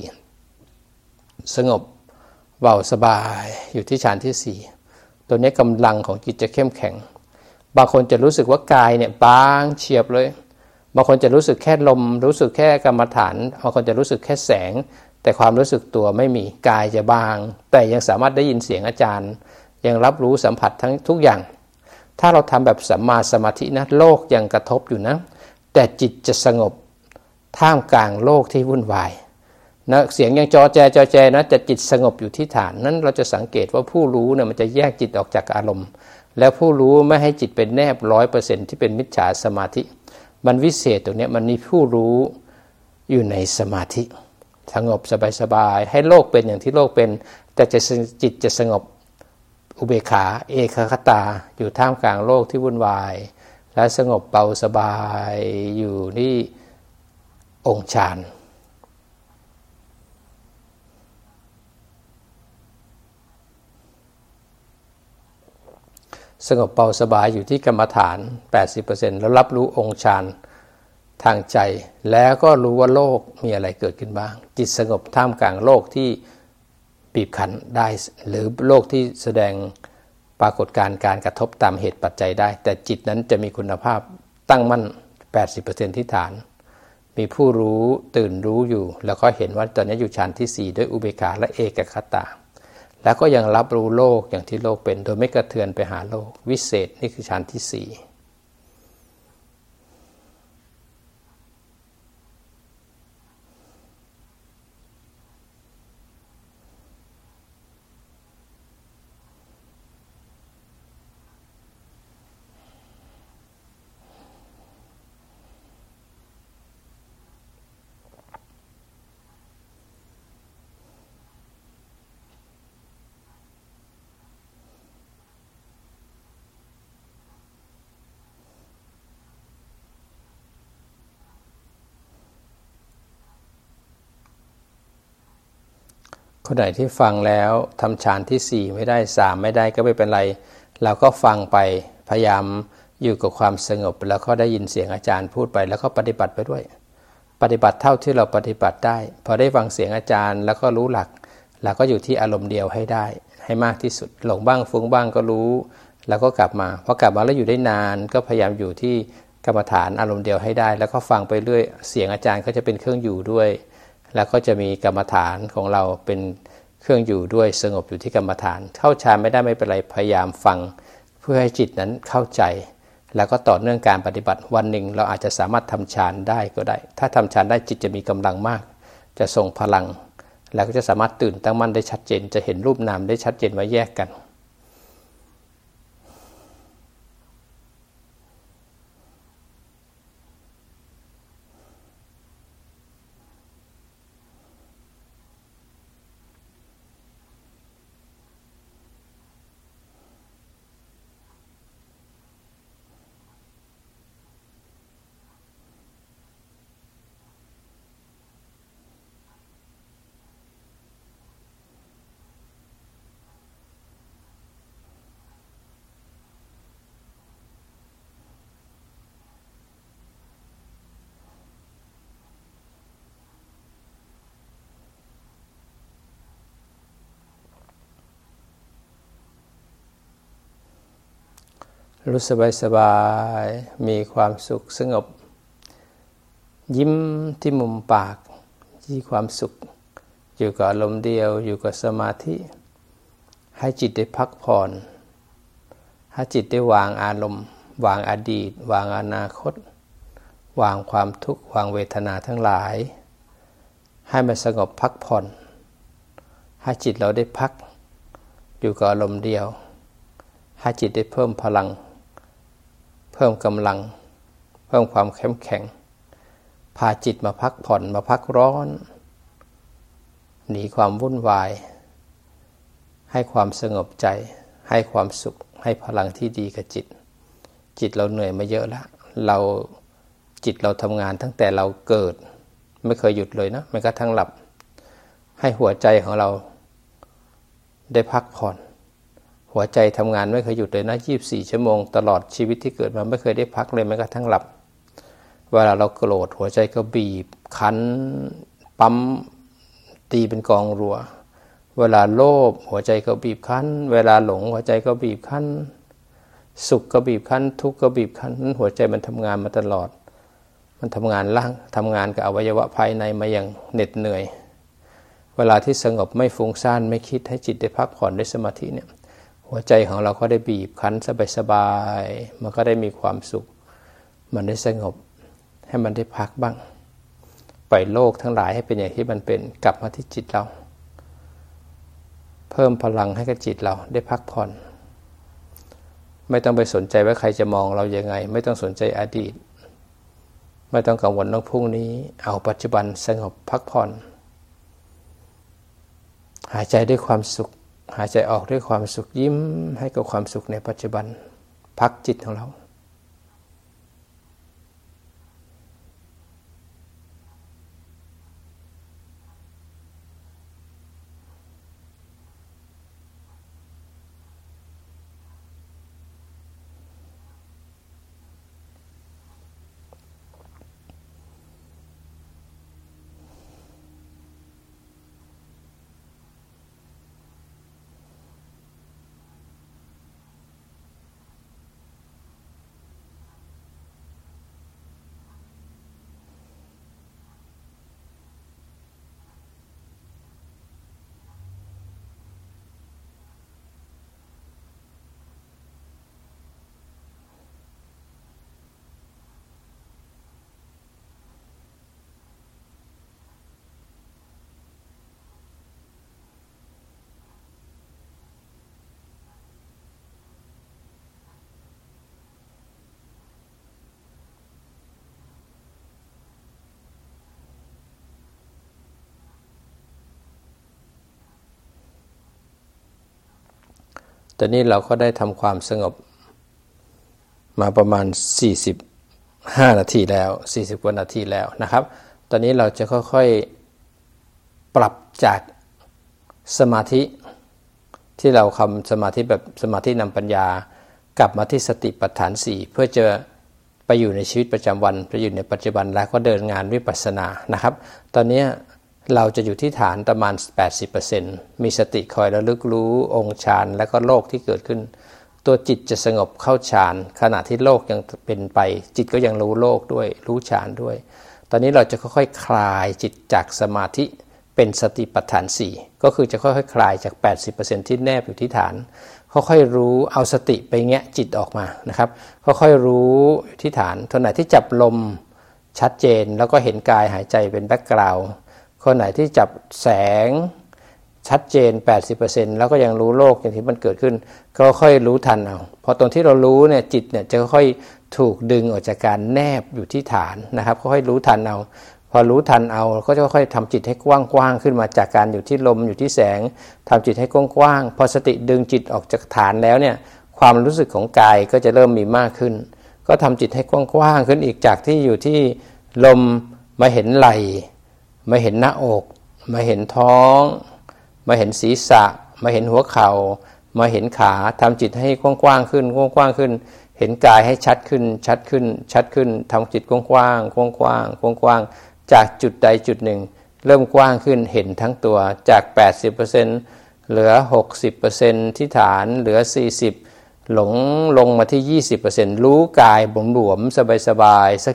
4สงบเบาสบายอยู่ที่ฌานที่4ตัวนี้กำลังของจิตจะเข้มแข็งบางคนจะรู้สึกว่ากายเนี่ยบางเฉียบเลยบางคนจะรู้สึกแค่ลมรู้สึกแค่กรรมฐานบางคนจะรู้สึกแค่แสงแต่ความรู้สึกตัวไม่มีกายจะบางแต่ยังสามารถได้ยินเสียงอาจารย์ยังรับรู้สัมผัสทั้งทุกอย่างถ้าเราทำแบบสัมมาสมาธินะโลกยังกระทบอยู่นะแต่จิตจะสงบท่ามกลางโลกที่วุ่นวายนะเสียงยังจอแจนะแต่จิตสงบอยู่ที่ฐานนั้นเราจะสังเกตว่าผู้รู้เนี่ยมันจะแยกจิตออกจากอารมณ์แล้วผู้รู้ไม่ให้จิตเป็นแนบ 100% ที่เป็นมิจฉาสมาธิมันวิเศษตรงนี้มันมีผู้รู้อยู่ในสมาธิสงบสบายๆให้โลกเป็นอย่างที่โลกเป็นแต่จิตจะสงบอุเบกขาเอกคตาอยู่ท่ามกลางโลกที่วุ่นวายและสงบเบาสบายอยู่ที่องค์ฌานสงบเบาสบายอยู่ที่กรรมฐาน 80% แล้วรับรู้องค์ฌานทางใจแล้วก็รู้ว่าโลกมีอะไรเกิดขึ้นบ้างจิตสงบท่ามกลางโลกที่บีบคั้นได้หรือโลกที่แสดงปรากฏการณ์การกระทบตามเหตุปัจจัยได้แต่จิตนั้นจะมีคุณภาพตั้งมั่น 80% ที่ฐานมีผู้รู้ตื่นรู้อยู่แล้วก็เห็นว่าตอนนี้อยู่ฌานที่4ด้วยอุเบกขาและเอกคตาแล้วก็ยังรับรู้โลกอย่างที่โลกเป็นโดยไม่กระเทือนไปหาโลกวิเศษนี่คือฌานที่4คนไหนที่ฟังแล้วทำฌานที่4ไม่ได้3ไม่ได้ก็ไม่เป็นไรเราก็ฟังไปพยายามอยู่กับความสงบแล้วก็ได้ยินเสียงอาจารย์พูดไปแล้วก็ปฏิบัติไปด้วยปฏิบัติเท่าที่เราปฏิบัติได้พอได้ฟังเสียงอาจารย์แล้วก็รู้หลักเราก็อยู่ที่อารมณ์เดียวให้ได้ให้มากที่สุดหลงบ้างฟุ้งบ้างก็รู้แล้วก็กลับมาพอกลับมาแล้วอยู่ได้นานก็พยายามอยู่ที่กรรมฐานอารมณ์เดียวให้ได้แล้วก็ฟังไปเรื่อยเสียงอาจารย์ก็จะเป็นเครื่องอยู่ด้วยแล้วก็จะมีกรรมฐานของเราเป็นเครื่องอยู่ด้วยสงบอยู่ที่กรรมฐานเข้าฌานไม่ได้ไม่เป็นไรพยายามฟังเพื่อให้จิตนั้นเข้าใจแล้วก็ต่อเนื่องการปฏิบัติวันหนึ่งเราอาจจะสามารถทำฌานได้ก็ได้ถ้าทำฌานได้จิตจะมีกำลังมากจะทรงพลังแล้วก็จะสามารถตื่นตั้งมั่นได้ชัดเจนจะเห็นรูปนามได้ชัดเจนว่าแยกกันรู้สบายมีความสุขสงบยิ้มที่มุมปากที่ความสุขอยู่กับอารมณ์เดียวอยู่กับสมาธิให้จิตได้พักผ่อนให้จิตได้วางอารมณ์วางอดีตวางอนาคตวางความทุกข์วางเวทนาทั้งหลายให้มันสงบพักผ่อนให้จิตเราได้พักอยู่กับอารมณ์เดียวให้จิตได้เพิ่มพลังเพิ่มกำลังเพิ่มความเข้มแข็งพาจิตมาพักผ่อนมาพักร้อนหนีความวุ่นวายให้ความสงบใจให้ความสุขให้พลังที่ดีกับจิตจิตเราเหนื่อยมาเยอะแล้วจิตเราทำงานตั้งแต่เราเกิดไม่เคยหยุดเลยนะแม้กระทั่งหลับให้หัวใจของเราได้พักผ่อนหัวใจทำงานไม่เคยหยุดเลยนะ24 ชั่วโมงตลอดชีวิตที่เกิดมาไม่เคยได้พักเลยแม้กระทั่งหลับเวลาเราโกรธหัวใจก็บีบคั้นปั๊มตีเป็นกองรัวเวลาโลภหัวใจก็บีบคั้นเวลาหลงหัวใจก็บีบคั้นสุขก็บีบคั้นทุกข์ก็บีบคั้นนั้นหัวใจมันทำงานมาตลอดมันทำงานทำงานกับอวัยวะภายในมาอย่างเหน็ดเหนื่อยเวลาที่สงบไม่ฟุ้งซ่านไม่คิดให้จิตได้พักผ่อนด้วยสมาธิเนี่ยหัวใจของเราก็ได้บีบคั้นสบายๆมันก็ได้มีความสุขมันได้สงบให้มันได้พักบ้างปล่อยโลกทั้งหลายให้เป็นอย่างที่มันเป็นกลับมาที่จิตเราเพิ่มพลังให้กับจิตเราได้พักผ่อนไม่ต้องไปสนใจว่าใครจะมองเรายังไงไม่ต้องสนใจอดีตไม่ต้องกังวลเรื่องพรุ่งนี้เอาปัจจุบันสงบพักผ่อนหายใจด้วยความสุขหายใจออกด้วยความสุขยิ้มให้กับความสุขในปัจจุบันพักจิตของเราตอนนี้เราก็ได้ทำความสงบมาประมาณ45 นาทีแล้ว40 กว่านาทีแล้วนะครับตอนนี้เราจะค่อยๆปรับจากสมาธิที่เราทำสมาธิแบบสมาธินำปัญญากลับมาที่สติปัฏฐาน 4เพื่อจะไปอยู่ในชีวิตประจำวันไปอยู่ในปัจจุบันแล้วก็เดินงานวิปัสสนานะครับตอนนี้เราจะอยู่ที่ฐานประมาณ 80% มีสติคอยระลึกรู้องค์ฌานและก็โลกที่เกิดขึ้นตัวจิตจะสงบเข้าฌานขณะที่โลกยังเป็นไปจิตก็ยังรู้โลกด้วยรู้ฌานด้วยตอนนี้เราจะค่อยๆคลายจิตจากสมาธิเป็นสติปัฏฐาน 4ก็คือจะค่อยๆคลายจาก 80% ที่แนบอยู่ที่ฐานค่อยๆรู้เอาสติไปแงะจิตออกมานะครับค่อยๆรู้ที่ฐานคนไหนที่จับลมชัดเจนแล้วก็เห็นกายหายใจเป็นแบ็คกราวด์คนไหนที่จับแสงชัดเจน 80% แล้วก็ยังรู้โลกอย่างที่มันเกิดขึ้นก็ค่อยรู้ทันเอาพอตรงที่เรารู้เนี่ยจิตเนี่ยจะค่อยถูกดึงออกจากการแนบอยู่ที่ฐานนะครับค่อยรู้ทันเอาพอรู้ทันเอาก็จะค่อยๆทำจิตให้กว้างๆขึ้นมาจากการอยู่ที่ลมอยู่ที่แสงทำจิตให้กว้างๆพอสติดึงจิตออกจากฐานแล้วเนี่ยความรู้สึกของกายก็จะเริ่มมีมากขึ้นก็ทำจิตให้กว้างๆขึ้นอีกจากที่อยู่ที่ลมมาเห็นไหล่มาเห็นหน้าอกมาเห็นท้องมาเห็นศีรษะมาเห็นหัวเข่ามาเห็นขาทำจิตให้กว้างๆขึ้นกว้างๆขึ้นเห็นกายให้ชัดขึ้นชัดขึ้นชัดขึ้นทำจิตกว้างๆกว้างๆกว้างๆจากจุดใดจุดหนึ่งเริ่มกว้างขึ้นเห็นทั้งตัวจาก 80% เหลือ 60% ที่ฐานเหลือ 40%หลงลงมาที่ 20% รู้กายหลวมๆสบายๆสัก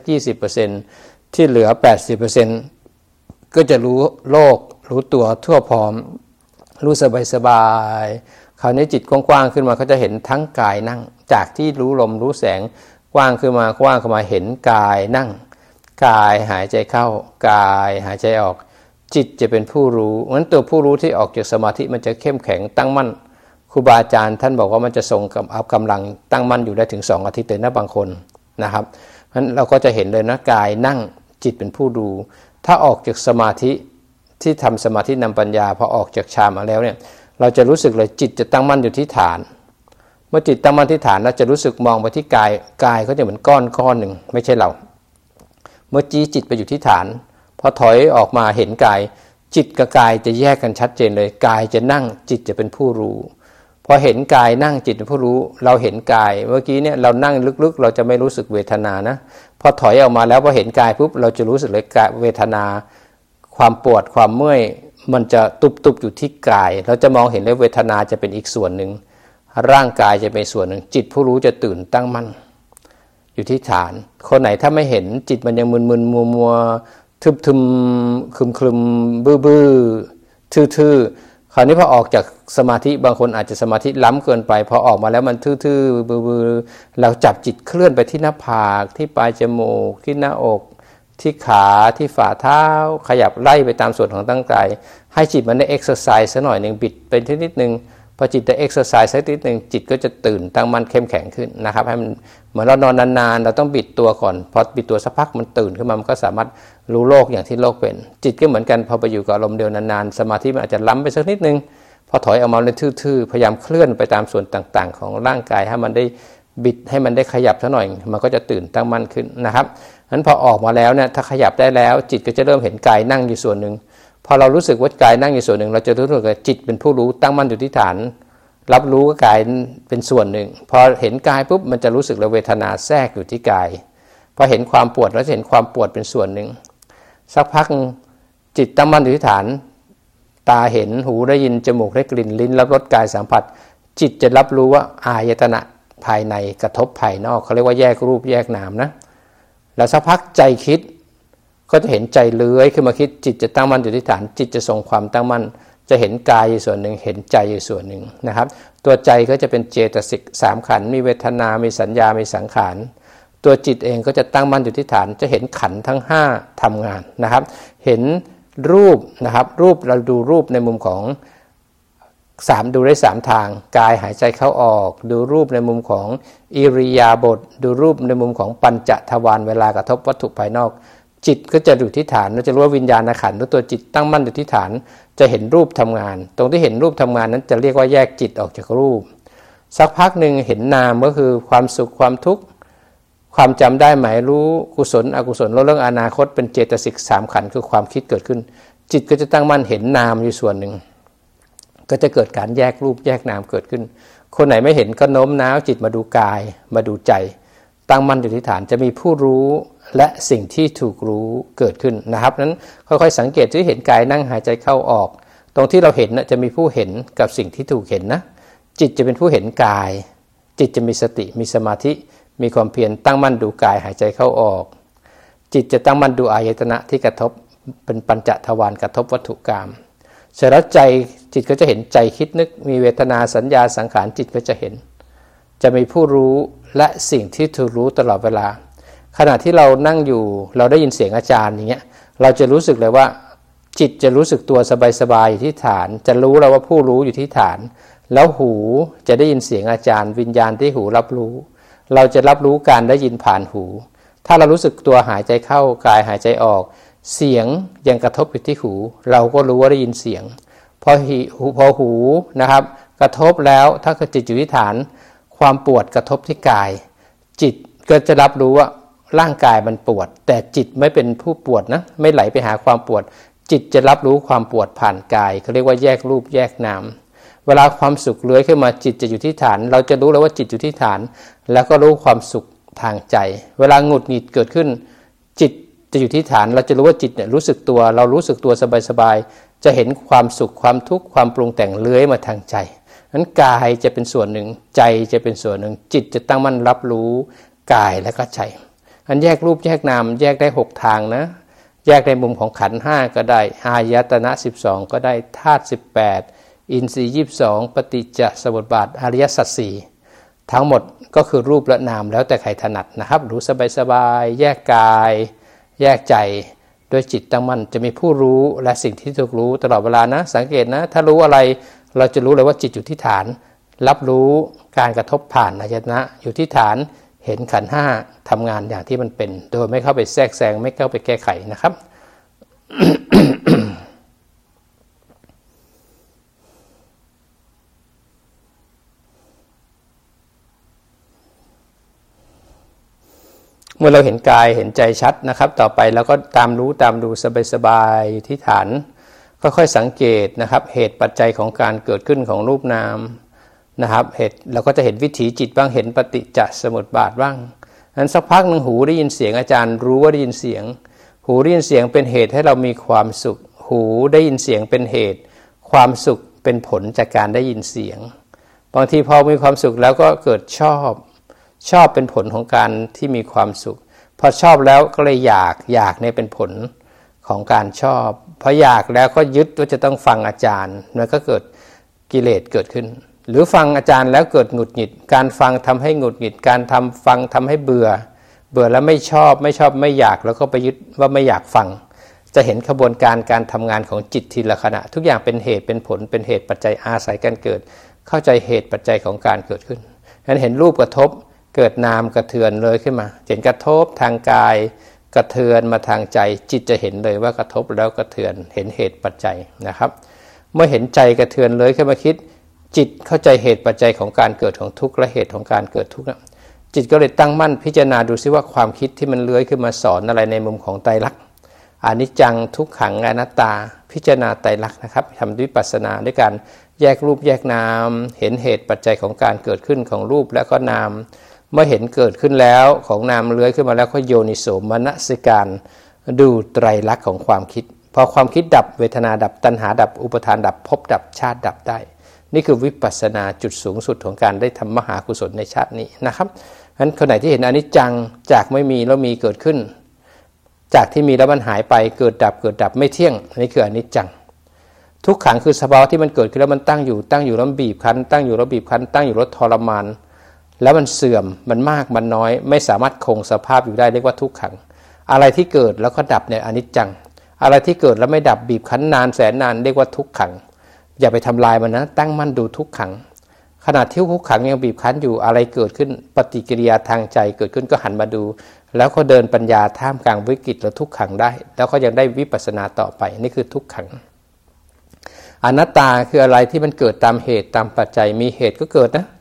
20% ที่เหลือ 80% ก็จะรู้โลกรู้ตัวทั่วพร้อมรู้สบายๆคราวนี้จิตกว้างๆขึ้นมาก็จะเห็นทั้งกายนั่งจากที่รู้ลมรู้แสงกว้างขึ้นมาเห็นกายนั่งกายหายใจเข้ากายหายใจออกจิตจะเป็นผู้รู้งั้นตัวผู้รู้ที่ออกจากสมาธิมันจะเข้มแข็งตั้งมั่นครูบาอาจารย์ท่านบอกว่ามันจะทรงกำลังตั้งมั่นอยู่ได้ถึง2 อาทิตย์เลยนะบางคนนะครับงั้นเราก็จะเห็นเลยนะกายนั่งจิตเป็นผู้ดูถ้าออกจากสมาธิที่ทำสมาธินำปัญญาพอออกจากฌานมาแล้วเนี่ยเราจะรู้สึกเลยจิตจะตั้งมั่นอยู่ที่ฐานเมื่อจิตตั้งมั่นที่ฐานเราจะรู้สึกมองไปที่กายก็จะเหมือนก้อนหนึ่งไม่ใช่เราเมื่อจิตไปอยู่ที่ฐานพอถอยออกมาเห็นกายจิตกับกายจะแยกกันชัดเจนเลยกายจะนั่งจิตจะเป็นผู้รู้พอเห็นกายนั่งจิตเป็นผู้รู้เราเห็นกายเมื่อกี้เนี่ยเรานั่งลึกๆเราจะไม่รู้สึกเวทนานะพอถอยออกมาแล้วพอเห็นกายปุ๊บเราจะรู้สึกเลยกายเวทนาความปวดความเมื่อยมันจะตุบๆอยู่ที่กายเราจะมองเห็นเลยเวทนาจะเป็นอีกส่วนหนึ่งร่างกายจะเป็นส่วนหนึ่งจิตผู้รู้จะตื่นตั้งมั่นอยู่ที่ฐานคนไหนถ้าไม่เห็นจิตมันยังมึนๆมัวๆทึมๆครึมๆบื้อๆทื่อๆคราวนี้พอออกจากสมาธิบางคนอาจจะสมาธิล้ำเกินไปพอออกมาแล้วมันทื่อๆบื้อๆเราจับจิตเคลื่อนไปที่หน้าผากที่ปลายจมูกที่หน้าอกที่ขาที่ฝ่าเท้าขยับไล่ไปตามส่วนของร่างกายให้จิตมันได้เอ็กซ์ไซส์สักหน่อยนึงบิดไปนิดนึงพอจิตได้เอ็กซ์ไซส์สักนิดนึงจิตก็จะตื่นตั้งมั่นเข้มแข็งขึ้นนะครับให้มันเหมือนเรานอนนานๆเราต้องบิดตัวก่อนพอบิดตัวสักพักมันตื่นขึ้นมามันก็สามารถรู้โลกอย่างที่โลกเป็นจิตก็เหมือนกันพอไปอยู่กับอารมณ์เดียวนานๆสมาธิมันอาจจะล้ำไปสักนิดนึงพอถอยออกมาเลยทื่อๆพยายามเคลื่อนไปตามส่วนต่างๆของร่างกายให้มันได้บิดให้มันได้ขยับสักหน่อยมันก็จะตื่นตั้งมั่นขึ้นนะครับนั้นพอออกมาแล้วเนี่ยถ้าขยับได้แล้วจิตก็จะเริ่มเห็นกายนั่งอยู่ส่วนหนึ่งพอเรารู้สึกว่ากายนั่งอยู่ส่วนหนึ่งเราจะรู้สึกว่าจิตเป็นผู้รู้ตั้งมั่นอยู่ที่ฐานรับรู้ว่ากายเป็นส่วนหนึ่งพอเห็นกายปุ๊บมันจะรู้สึกเวทนาแทรกอยู่ที่กายพอเห็นความปวดแล้วจะเห็นความปวดเป็นส่วนหนึ่งสักพักจิตตั้งมั่นอยู่ที่ฐานตาเห็นหูได้ยินจมูกได้กลิ่นลิ้นรับรสกายสัมผัสจิตจะรับรู้ว่าอายตนะภายในกระทบภายนอกเขาเรียกว่าแยกรูปแยกนามนะแล้วสักพักใจคิดก็จะเห็นใจเลื้อยขึ้นมาคิดจิตจะตั้งมั่นอยู่ที่ฐานจิตจะทรงความตั้งมั่นจะเห็นกายอยู่ส่วนหนึ่งเห็นใจอยู่ส่วนหนึ่งนะครับตัวใจก็จะเป็นเจตสิก3ขันธ์มีเวทนามีสัญญามีสังขารตัวจิตเองก็จะตั้งมั่นอยู่ที่ฐานจะเห็นขันธ์ทั้ง5ทำงานนะครับเห็นรูปนะครับรูปเราดูรูปในมุมของดูได้3ทางกายหายใจเข้าออกดูรูปในมุมของอิริยาบถดูรูปในมุมของปัญจทวารเวลากระทบวัตถุภายนอกจิตก็จะอยู่ที่ฐานเราจะรู้ว่าวิญญาณขันธ์ตัวจิตตั้งมั่นอยู่ที่ฐานจะเห็นรูปทำงานตรงที่เห็นรูปทำงานนั้นจะเรียกว่าแยกจิตออกจากรูปสักพักหนึ่งเห็นนามก็คือความสุขความทุกข์ความจำได้หมายรู้กุศลอกุศลเรื่องอนาคตเป็นเจตสิก3ขันธ์คือความคิดเกิดขึ้นจิตก็จะตั้งมั่นเห็นนามอยู่ส่วนหนึ่งก็จะเกิดการแยกรูปแยกนามเกิดขึ้นคนไหนไม่เห็นก็โน้มน้าวจิตมาดูกายมาดูใจตั้งมั่นอยู่ที่ฐานจะมีผู้รู้และสิ่งที่ถูกรู้เกิดขึ้นนะครับนั้นค่อยๆสังเกตที่เห็นกายนั่งหายใจเข้าออกตรงที่เราเห็นจะมีผู้เห็นกับสิ่งที่ถูกเห็นนะจิตจะเป็นผู้เห็นกายจิตจะมีสติมีสมาธิมีความเพียรตั้งมั่นดูกายหายใจเข้าออกจิตจะตั้งมั่นดูอายตนะที่กระทบเป็นปัญจทวารกระทบวัตถุกรรมเสร็จแล้วใจจิตก็จะเห็นใจคิดนึกมีเวทนาสัญญาสังขารจิตก็จะเห็นจะมีผู้รู้และสิ่งที่ถูกรู้ตลอดเวลาขณะที่เรานั่งอยู่เราได้ยินเสียงอาจารย์อย่างเงี้ยเราจะรู้สึกเลยว่าจิตจะรู้สึกตัวสบายๆอยู่ที่ฐานจะรู้แล้วว่าผู้รู้อยู่ที่ฐานแล้วหูจะได้ยินเสียงอาจารย์วิญญาณที่หูรับรู้เราจะรับรู้การได้ยินผ่านหูถ้าเรารู้สึกตัวหายใจเข้ากายหายใจออกเสียงยังกระทบอยู่ที่หูเราก็รู้ว่าได้ยินเสียงพอหูนะครับกระทบแล้วถ้าจิตอยู่ที่ฐานความปวดกระทบที่กายจิตก็จะรับรู้ว่าร่างกายมันปวดแต่จิตไม่เป็นผู้ปวดนะไม่ไหลไปหาความปวดจิตจะรับรู้ความปวดผ่านกายเขาเรียกว่าแยกรูปแยกนามเวลาความสุขเลื้อยขึ้นมาจิตจะอยู่ที่ฐานเราจะรู้แล้วว่าจิตอยู่ที่ฐานแล้วก็รู้ความสุขทางใจเวลาหงุดหงิดเกิดขึ้นจิตจะอยู่ที่ฐานเราจะรู้ว่าจิตเนี่ยรู้สึกตัวเรารู้สึกตัวสบายๆจะเห็นความสุขความทุกข์ความปรุงแต่งเลื้อยมาทางใจนั้นกายจะเป็นส่วนหนึ่งใจจะเป็นส่วนหนึ่งจิตจะตั้งมั่นรับรู้กายและก็ใจอันแยกรูปแยกนามแยกได้6ทางนะแยกในมุมของขันธ์5ก็ได้อายตนะ12ก็ได้ธาตุ18อินทรีย์22ปฏิจจสมุปบาทอริยสัจ4ทั้งหมดก็คือรูปและนามแล้วแต่ใครถนัดนะครับรู้สบายๆแยกกายแยกใจด้วยจิตตั้งมั่นจะมีผู้รู้และสิ่งที่ถูกรู้ตลอดเวลานะสังเกตนะถ้ารู้อะไรเราจะรู้เลยว่าจิตอยู่ที่ฐานรับรู้การกระทบผ่านอายตนะอยู่ที่ฐานเห็นขันธ์5ทำงานอย่างที่มันเป็นโดยไม่เข้าไปแทรกแซงไม่เข้าไปแก้ไขนะครับ เมื่อเราเห็นกายเห็นใจชัดนะครับต่อไปเราก็ตามรู้ตามดูสบายๆที่ฐานค่อยๆสังเกตนะครับเหตุปัจจัยของการเกิดขึ้นของรูปนามนะครับเหตุเราก็จะเห็นวิถีจิตบ้างเห็นปฏิจจสมุปบาทบ้างนั้นสักพักหนึ่งหูได้ยินเสียงอาจารย์รู้ว่าได้ยินเสียงหูได้ยินเสียงเป็นเหตุให้เรามีความสุขหูได้ยินเสียงเป็นเหตุความสุขเป็นผลจากการได้ยินเสียงบางทีพอมีความสุขแล้วก็เกิดชอบเป็นผลของการที่มีความสุขพอชอบแล้วก็เลยอยากเนี่ยเป็นผลของการชอบพออยากแล้วก็ยึดว่าจะต้องฟังอาจารย์มันก็เกิดกิเลสเกิดขึ้นหรือฟังอาจารย์แล้วเกิดหงุดหงิดการฟังทำให้หงุดหงิดการฟังทำให้เบื่อแล้วไม่ชอบไม่อยากแล้วก็ไปยึดว่าไม่อยากฟังจะเห็นขบวนการทำงานของจิตทีละขณะทุกอย่างเป็นเหตุเป็นผลเป็นเหตุปัจจัยอาศัยกันเกิดเข้าใจเหตุปัจจัยของการเกิดขึ้นฉะนั้นเห็นรูปกระทบเกิดนามกระเทือนเลยขึ้นมาเห็นกระทบทางกายกระเทือนมาทางใจจิตจะเห็นเลยว่ากระทบแล้วกระเทือนเห็นเหตุปัจจัยนะครับเมื่อเห็นใจกระเทือนเลยขึ้นมาคิดจิตเข้าใจเหตุปัจจัยของการเกิดของทุกข์และเหตุของการเกิดทุกข์จิตก็เลยตั้งมั่นพิจารณาดูซิว่าความคิดที่มันเลื้อยขึ้นมาสอนอะไรในมุมของไตรลักษณ์อนิจจังทุกขังอนัตตาพิจารณาไตรลักษณ์นะครับทำวิปัสสนาด้วยการแยกรูปแยกนามเห็นเหตุปัจจัยของการเกิดขึ้นของรูปและก็นามเมื่อเห็นเกิดขึ้นแล้วของนามเลื้อยขึ้นมาแล้วก็โยนิโสมนสิการดูไตรลักษณ์ของความคิดพอความคิดดับเวทนาดับตัณหาดับอุปทานดับภพดับชาติดับได้นี่คือวิปัสสนาจุดสูงสุดของการได้ทำมหากุศลในชาตินี้นะครับฉะนั้นคนไหนที่เห็นอนิจจังจากไม่มีแล้วมีเกิดขึ้นจากที่มีแล้วมันหายไปเกิดดับไม่เที่ยงนี่คืออนิจจังทุกขังคือสภาวะที่มันเกิดขึ้นแล้วมันตั้งอยู่แล้วบีบคั้นตั้งอยู่แล้วบีบคั้นตั้งอยู่แล้วทรมานแล้วมันเสื่อมมันมากมันน้อยไม่สามารถคงสภาพอยู่ได้เรียกว่าทุกขังอะไรที่เกิดแล้วก็ดับเนี่ยอนิจจังอะไรที่เกิดแล้วไม่ดับบีบคั้นนานแสนนานเรียกว่าทุกขังอย่าไปทำลายมันนะตั้งมั่นดูทุกขังขณะที่ทุกขังยังบีบคั้นอยู่อะไรเกิดขึ้นปฏิกิริยาทางใจเกิดขึ้นก็หันมาดูแล้วก็เดินปัญญาท่ามกลางวิกฤตและทุกขังได้แล้วก็ยังได้วิปัสสนาต่อไปนี่คือทุกขังอนัตตาคืออะไรที่มันเกิดตามเหตุตามปัจจัยมีเหตุก็เกิดนะ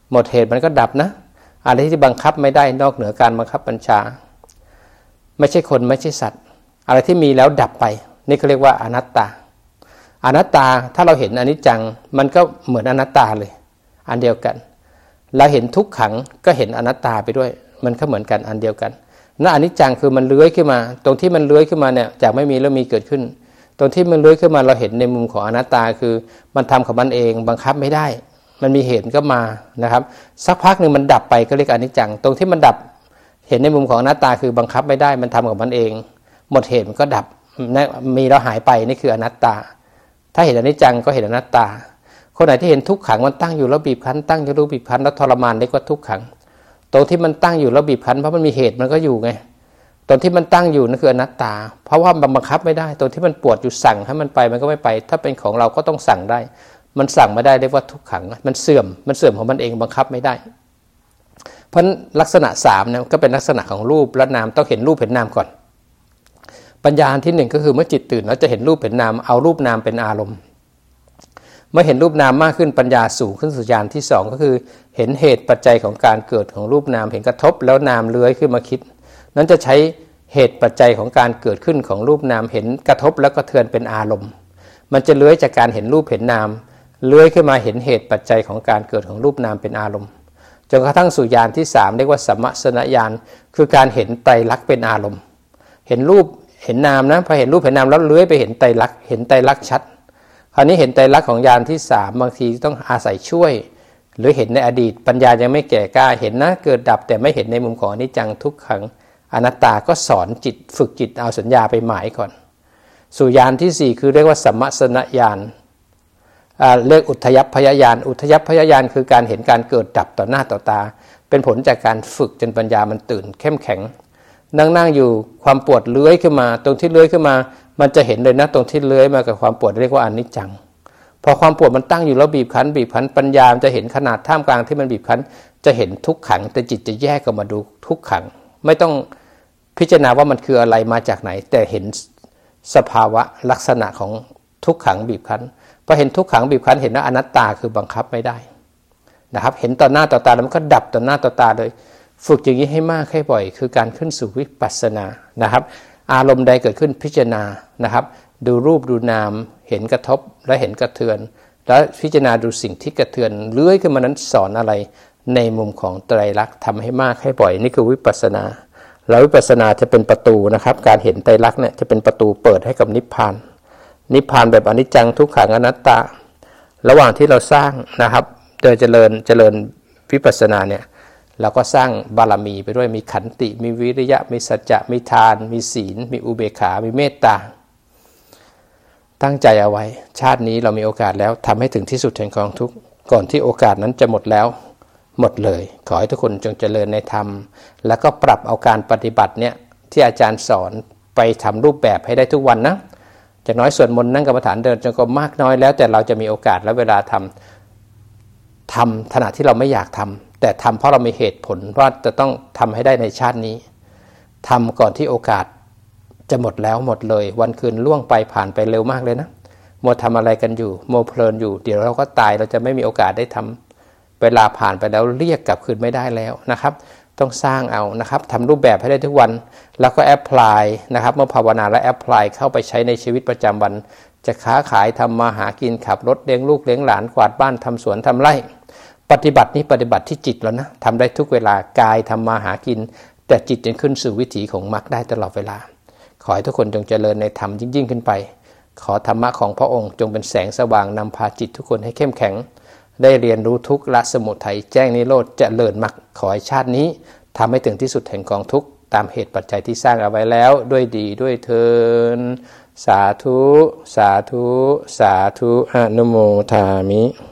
หมดเหตุมันก็ดับนะอะไรที่บังคับไม่ได้นอกเหนือการบังคับบัญชาไม่ใช่คนไม่ใช่สัตว์อะไรที่มีแล้วดับไปนี่เขาเรียกว่าอนัตตาอนัตตาถ้าเราเห็นอนิจจังมันก็เหมือนอนัตตาเลยอันเดียวกันเราเห็นทุกขังก็เห็นอนัตตาไปด้วยมันก็เหมือนกันอันเดียวกันนั่นอนิจจังคือมันเลื้อยขึ้นมาตรงที่มันเลื้อยขึ้นมาเนี่ยจากไม่มีแล้วมีเกิดขึ้นตรงที่มันเลื้อยขึ้นมาเราเห็นในมุมของอนัตตาคือมันทำของมันเองบังคับไม่ได้มันมีเหตุก็มานะครับสักพักหนึ่งมันดับไปก็เรียกอนิจจังตรงที่มันดับเห็นในมุมของอนัตตาคือบังคับไม่ได้มันทำของมันเองหมดเหตุมันก็ดับมีแล้วหายไปนี่คืออนัตตาถ้าเห็นอนิจจังก็เห็นอนัตตาคนไหนที่เห็นทุกขังมันตั้งอยู่แล้วบีบคั้นตั้งอยู่แล้วบีบคั้นแล้วทรมานเรียกว่าทุกขังตรงที่มันตั้งอยู่แล้วบีบคั้นเพราะมันมีเหตุมันก็อยู่ไงตรงที่มันตั้งอยู่นั่นคืออนัตตาเพราะว่ามันบังคับไม่ได้ตรงที่มันปวดอยู่สั่งให้มันไปมันก็ไม่ไปถ้าเป็นของเราก็ต้องสั่งได้มันสั่งไม่ได้เรียกว่าทุกขังมันเสื่อมของมันเองบังคับไม่ได้เพราะลักษณะ3เนี่ยก็เป็นลักษณะของรูปและนามต้องเห็นรูปเห็นนามก่อนปัญญาที่1ก็คือเมื่อจิตตื่นแล้วจะเห็นรูปเห็นนามเอารูปนามเป็นอารมณ์เมื่อเห็นรูปนามมากขึ้นปัญญาสูงขึ้นสู่ญาณที่2ก็คือเห็นเหตุปัจจัยของการเกิดของรูปนามเห็นกระทบแล้วนามเลื้อยขึ้นมาคิดนั้นจะใช้เหตุปัจจัยของการเกิดขึ้นของรูปนามเห็นกระทบแล้วก็เทือนเป็นอารมณ์มันจะเลื้อยจากการเห็นรูปเห็นนามเลื้อยขึ้นมาเห็นเหตุปัจจัยของการเกิดของรูปนามเป็นอารมณ์จนกระทั่งสู่ญาณที่3เรียกว่าสัมมสนญาณคือการเห็นไตรลักษณ์เป็นอารมณ์เห็นรูปเห็นนามนะพอเห็นรูปเห็นนามแล้วเลื้อยไปเห็นไตรลักษณ์เห็นไตรลักษณ์ชัดคราวนี้เห็นไตรลักษณ์ของญาณที่3บางทีต้องอาศัยช่วยหรือเห็นในอดีตปัญญายังไม่แก่กล้าเห็นนะเกิดดับแต่ไม่เห็นในมุมของอนิจจังทุกขังอนัตตาก็สอนจิตฝึกจิตเอาสัญญาไปหมายก่อนสู่ญาณที่4คือเรียกว่าสัมมสนญาณเรียกอุทยัพพยญาณอุทยัพพยญาณคือการเห็นการเกิดดับต่อหน้าต่อตาเป็นผลจากการฝึกจนปัญญามันตื่นเข้มแข็งนั่งอยู่ความปวดเลื้อยขึ้นมาตรงที่เลื้อยขึ้นมามันจะเห็นเลยนะตรงที่เลื้อยมากับความปวดเรียกว่าอนิจจังพอความปวดมันตั้งอยู่แล้วบีบคั้นปัญญาจะเห็นขนาดท่ามกลางที่มันบีบคั้นจะเห็นทุกขังแต่จิตจะแยกออกมาดูทุกขังไม่ต้องพิจารณาว่ามันคืออะไรมาจากไหนแต่เห็นสภาวะลักษณะของทุกขังบีบคั้นพอเห็นทุกขังบีบคั้นเห็นว่าอนัตตาคือบังคับไม่ได้นะครับเห็นต่อหน้าต่อตาแล้วมันก็ดับต่อหน้าต่อตาเลยฝึกอย่างนี้ให้มากให้บ่อยคือการขึ้นสู่วิปัสสนานะครับอารมณ์ใดเกิดขึ้นพิจารณานะครับดูรูปดูนามเห็นกระทบและเห็นกระเทือนแล้วพิจารณาดูสิ่งที่กระเทือนเลื้อยขึ้นมานั้นสอนอะไรในมุมของไตรลักษณ์ทำให้มากให้บ่อยนี่คือวิปัสสนาแล้ววิปัสสนาจะเป็นประตูนะครับการเห็นไตรลักษณ์เนี่ยจะเป็นประตูเปิดให้กับนิพพานแบบอนิจจังทุกขังอนัตตาระหว่างที่เราสร้างนะครับโดยเจริญวิปัสสนาเนี่ยเราก็สร้างบารมีไปด้วยมีขันติมีวิริยะมีสัจจะมีทานมีศีลมีอุเบกขามีเมตตาตั้งใจเอาไว้ชาตินี้เรามีโอกาสแล้วทำให้ถึงที่สุดแห่งกองทุกข์ก่อนที่โอกาสนั้นจะหมดแล้วหมดเลยขอให้ทุกคนจงเจริญในธรรมแล้วก็ปรับเอาการปฏิบัติเนี่ยที่อาจารย์สอนไปทำรูปแบบให้ได้ทุกวันนะจากน้อยส่วนมนต์นั่งกรรมฐานเดินจงกรมมากน้อยแล้วแต่เราจะมีโอกาสและเวลาทำขณะที่เราไม่อยากทำแต่ทำเพราะเรามีเหตุผลว่าจะต้องทำให้ได้ในชาตินี้ทำก่อนที่โอกาสจะหมดแล้วหมดเลยวันคืนล่วงไปผ่านไปเร็วมากเลยนะโมทำอะไรกันอยู่โมเพลินอยู่เดี๋ยวเราก็ตายเราจะไม่มีโอกาสได้ทำเวลาผ่านไปแล้วเรียกกลับคืนไม่ได้แล้วนะครับต้องสร้างเอานะครับทำรูปแบบให้ได้ทุกวันแล้วก็แอพพลายนะครับเมื่อภาวนาและแอพพลายเข้าไปใช้ในชีวิตประจำวันจะค้าขายทำมาหากินขับรถเลี้ยงลูกเลี้ยงหลานกวาดบ้านทำสวนทำไร่ปฏิบัตินี้ปฏิบัติที่จิตแล้วนะทำได้ทุกเวลากายทำมาหากินแต่จิตจะขึ้นสู่วิถีของมรรคได้ตลอดเวลาขอให้ทุกคนจงเจริญในธรรมยิ่งขึ้นไปขอธรรมะของพระองค์จงเป็นแสงสว่างนำพาจิตทุกคนให้เข้มแข็งได้เรียนรู้ทุกข์ละสมุทัยแจ้งนิโรธเจริญมรรคขอให้ชาตินี้ทำให้ถึงที่สุดแห่งกองทุกข์ตามเหตุปัจจัยที่สร้างเอาไว้แล้วด้วยดีด้วยเทินสาธุสาธุสาธุอนุโมทามิ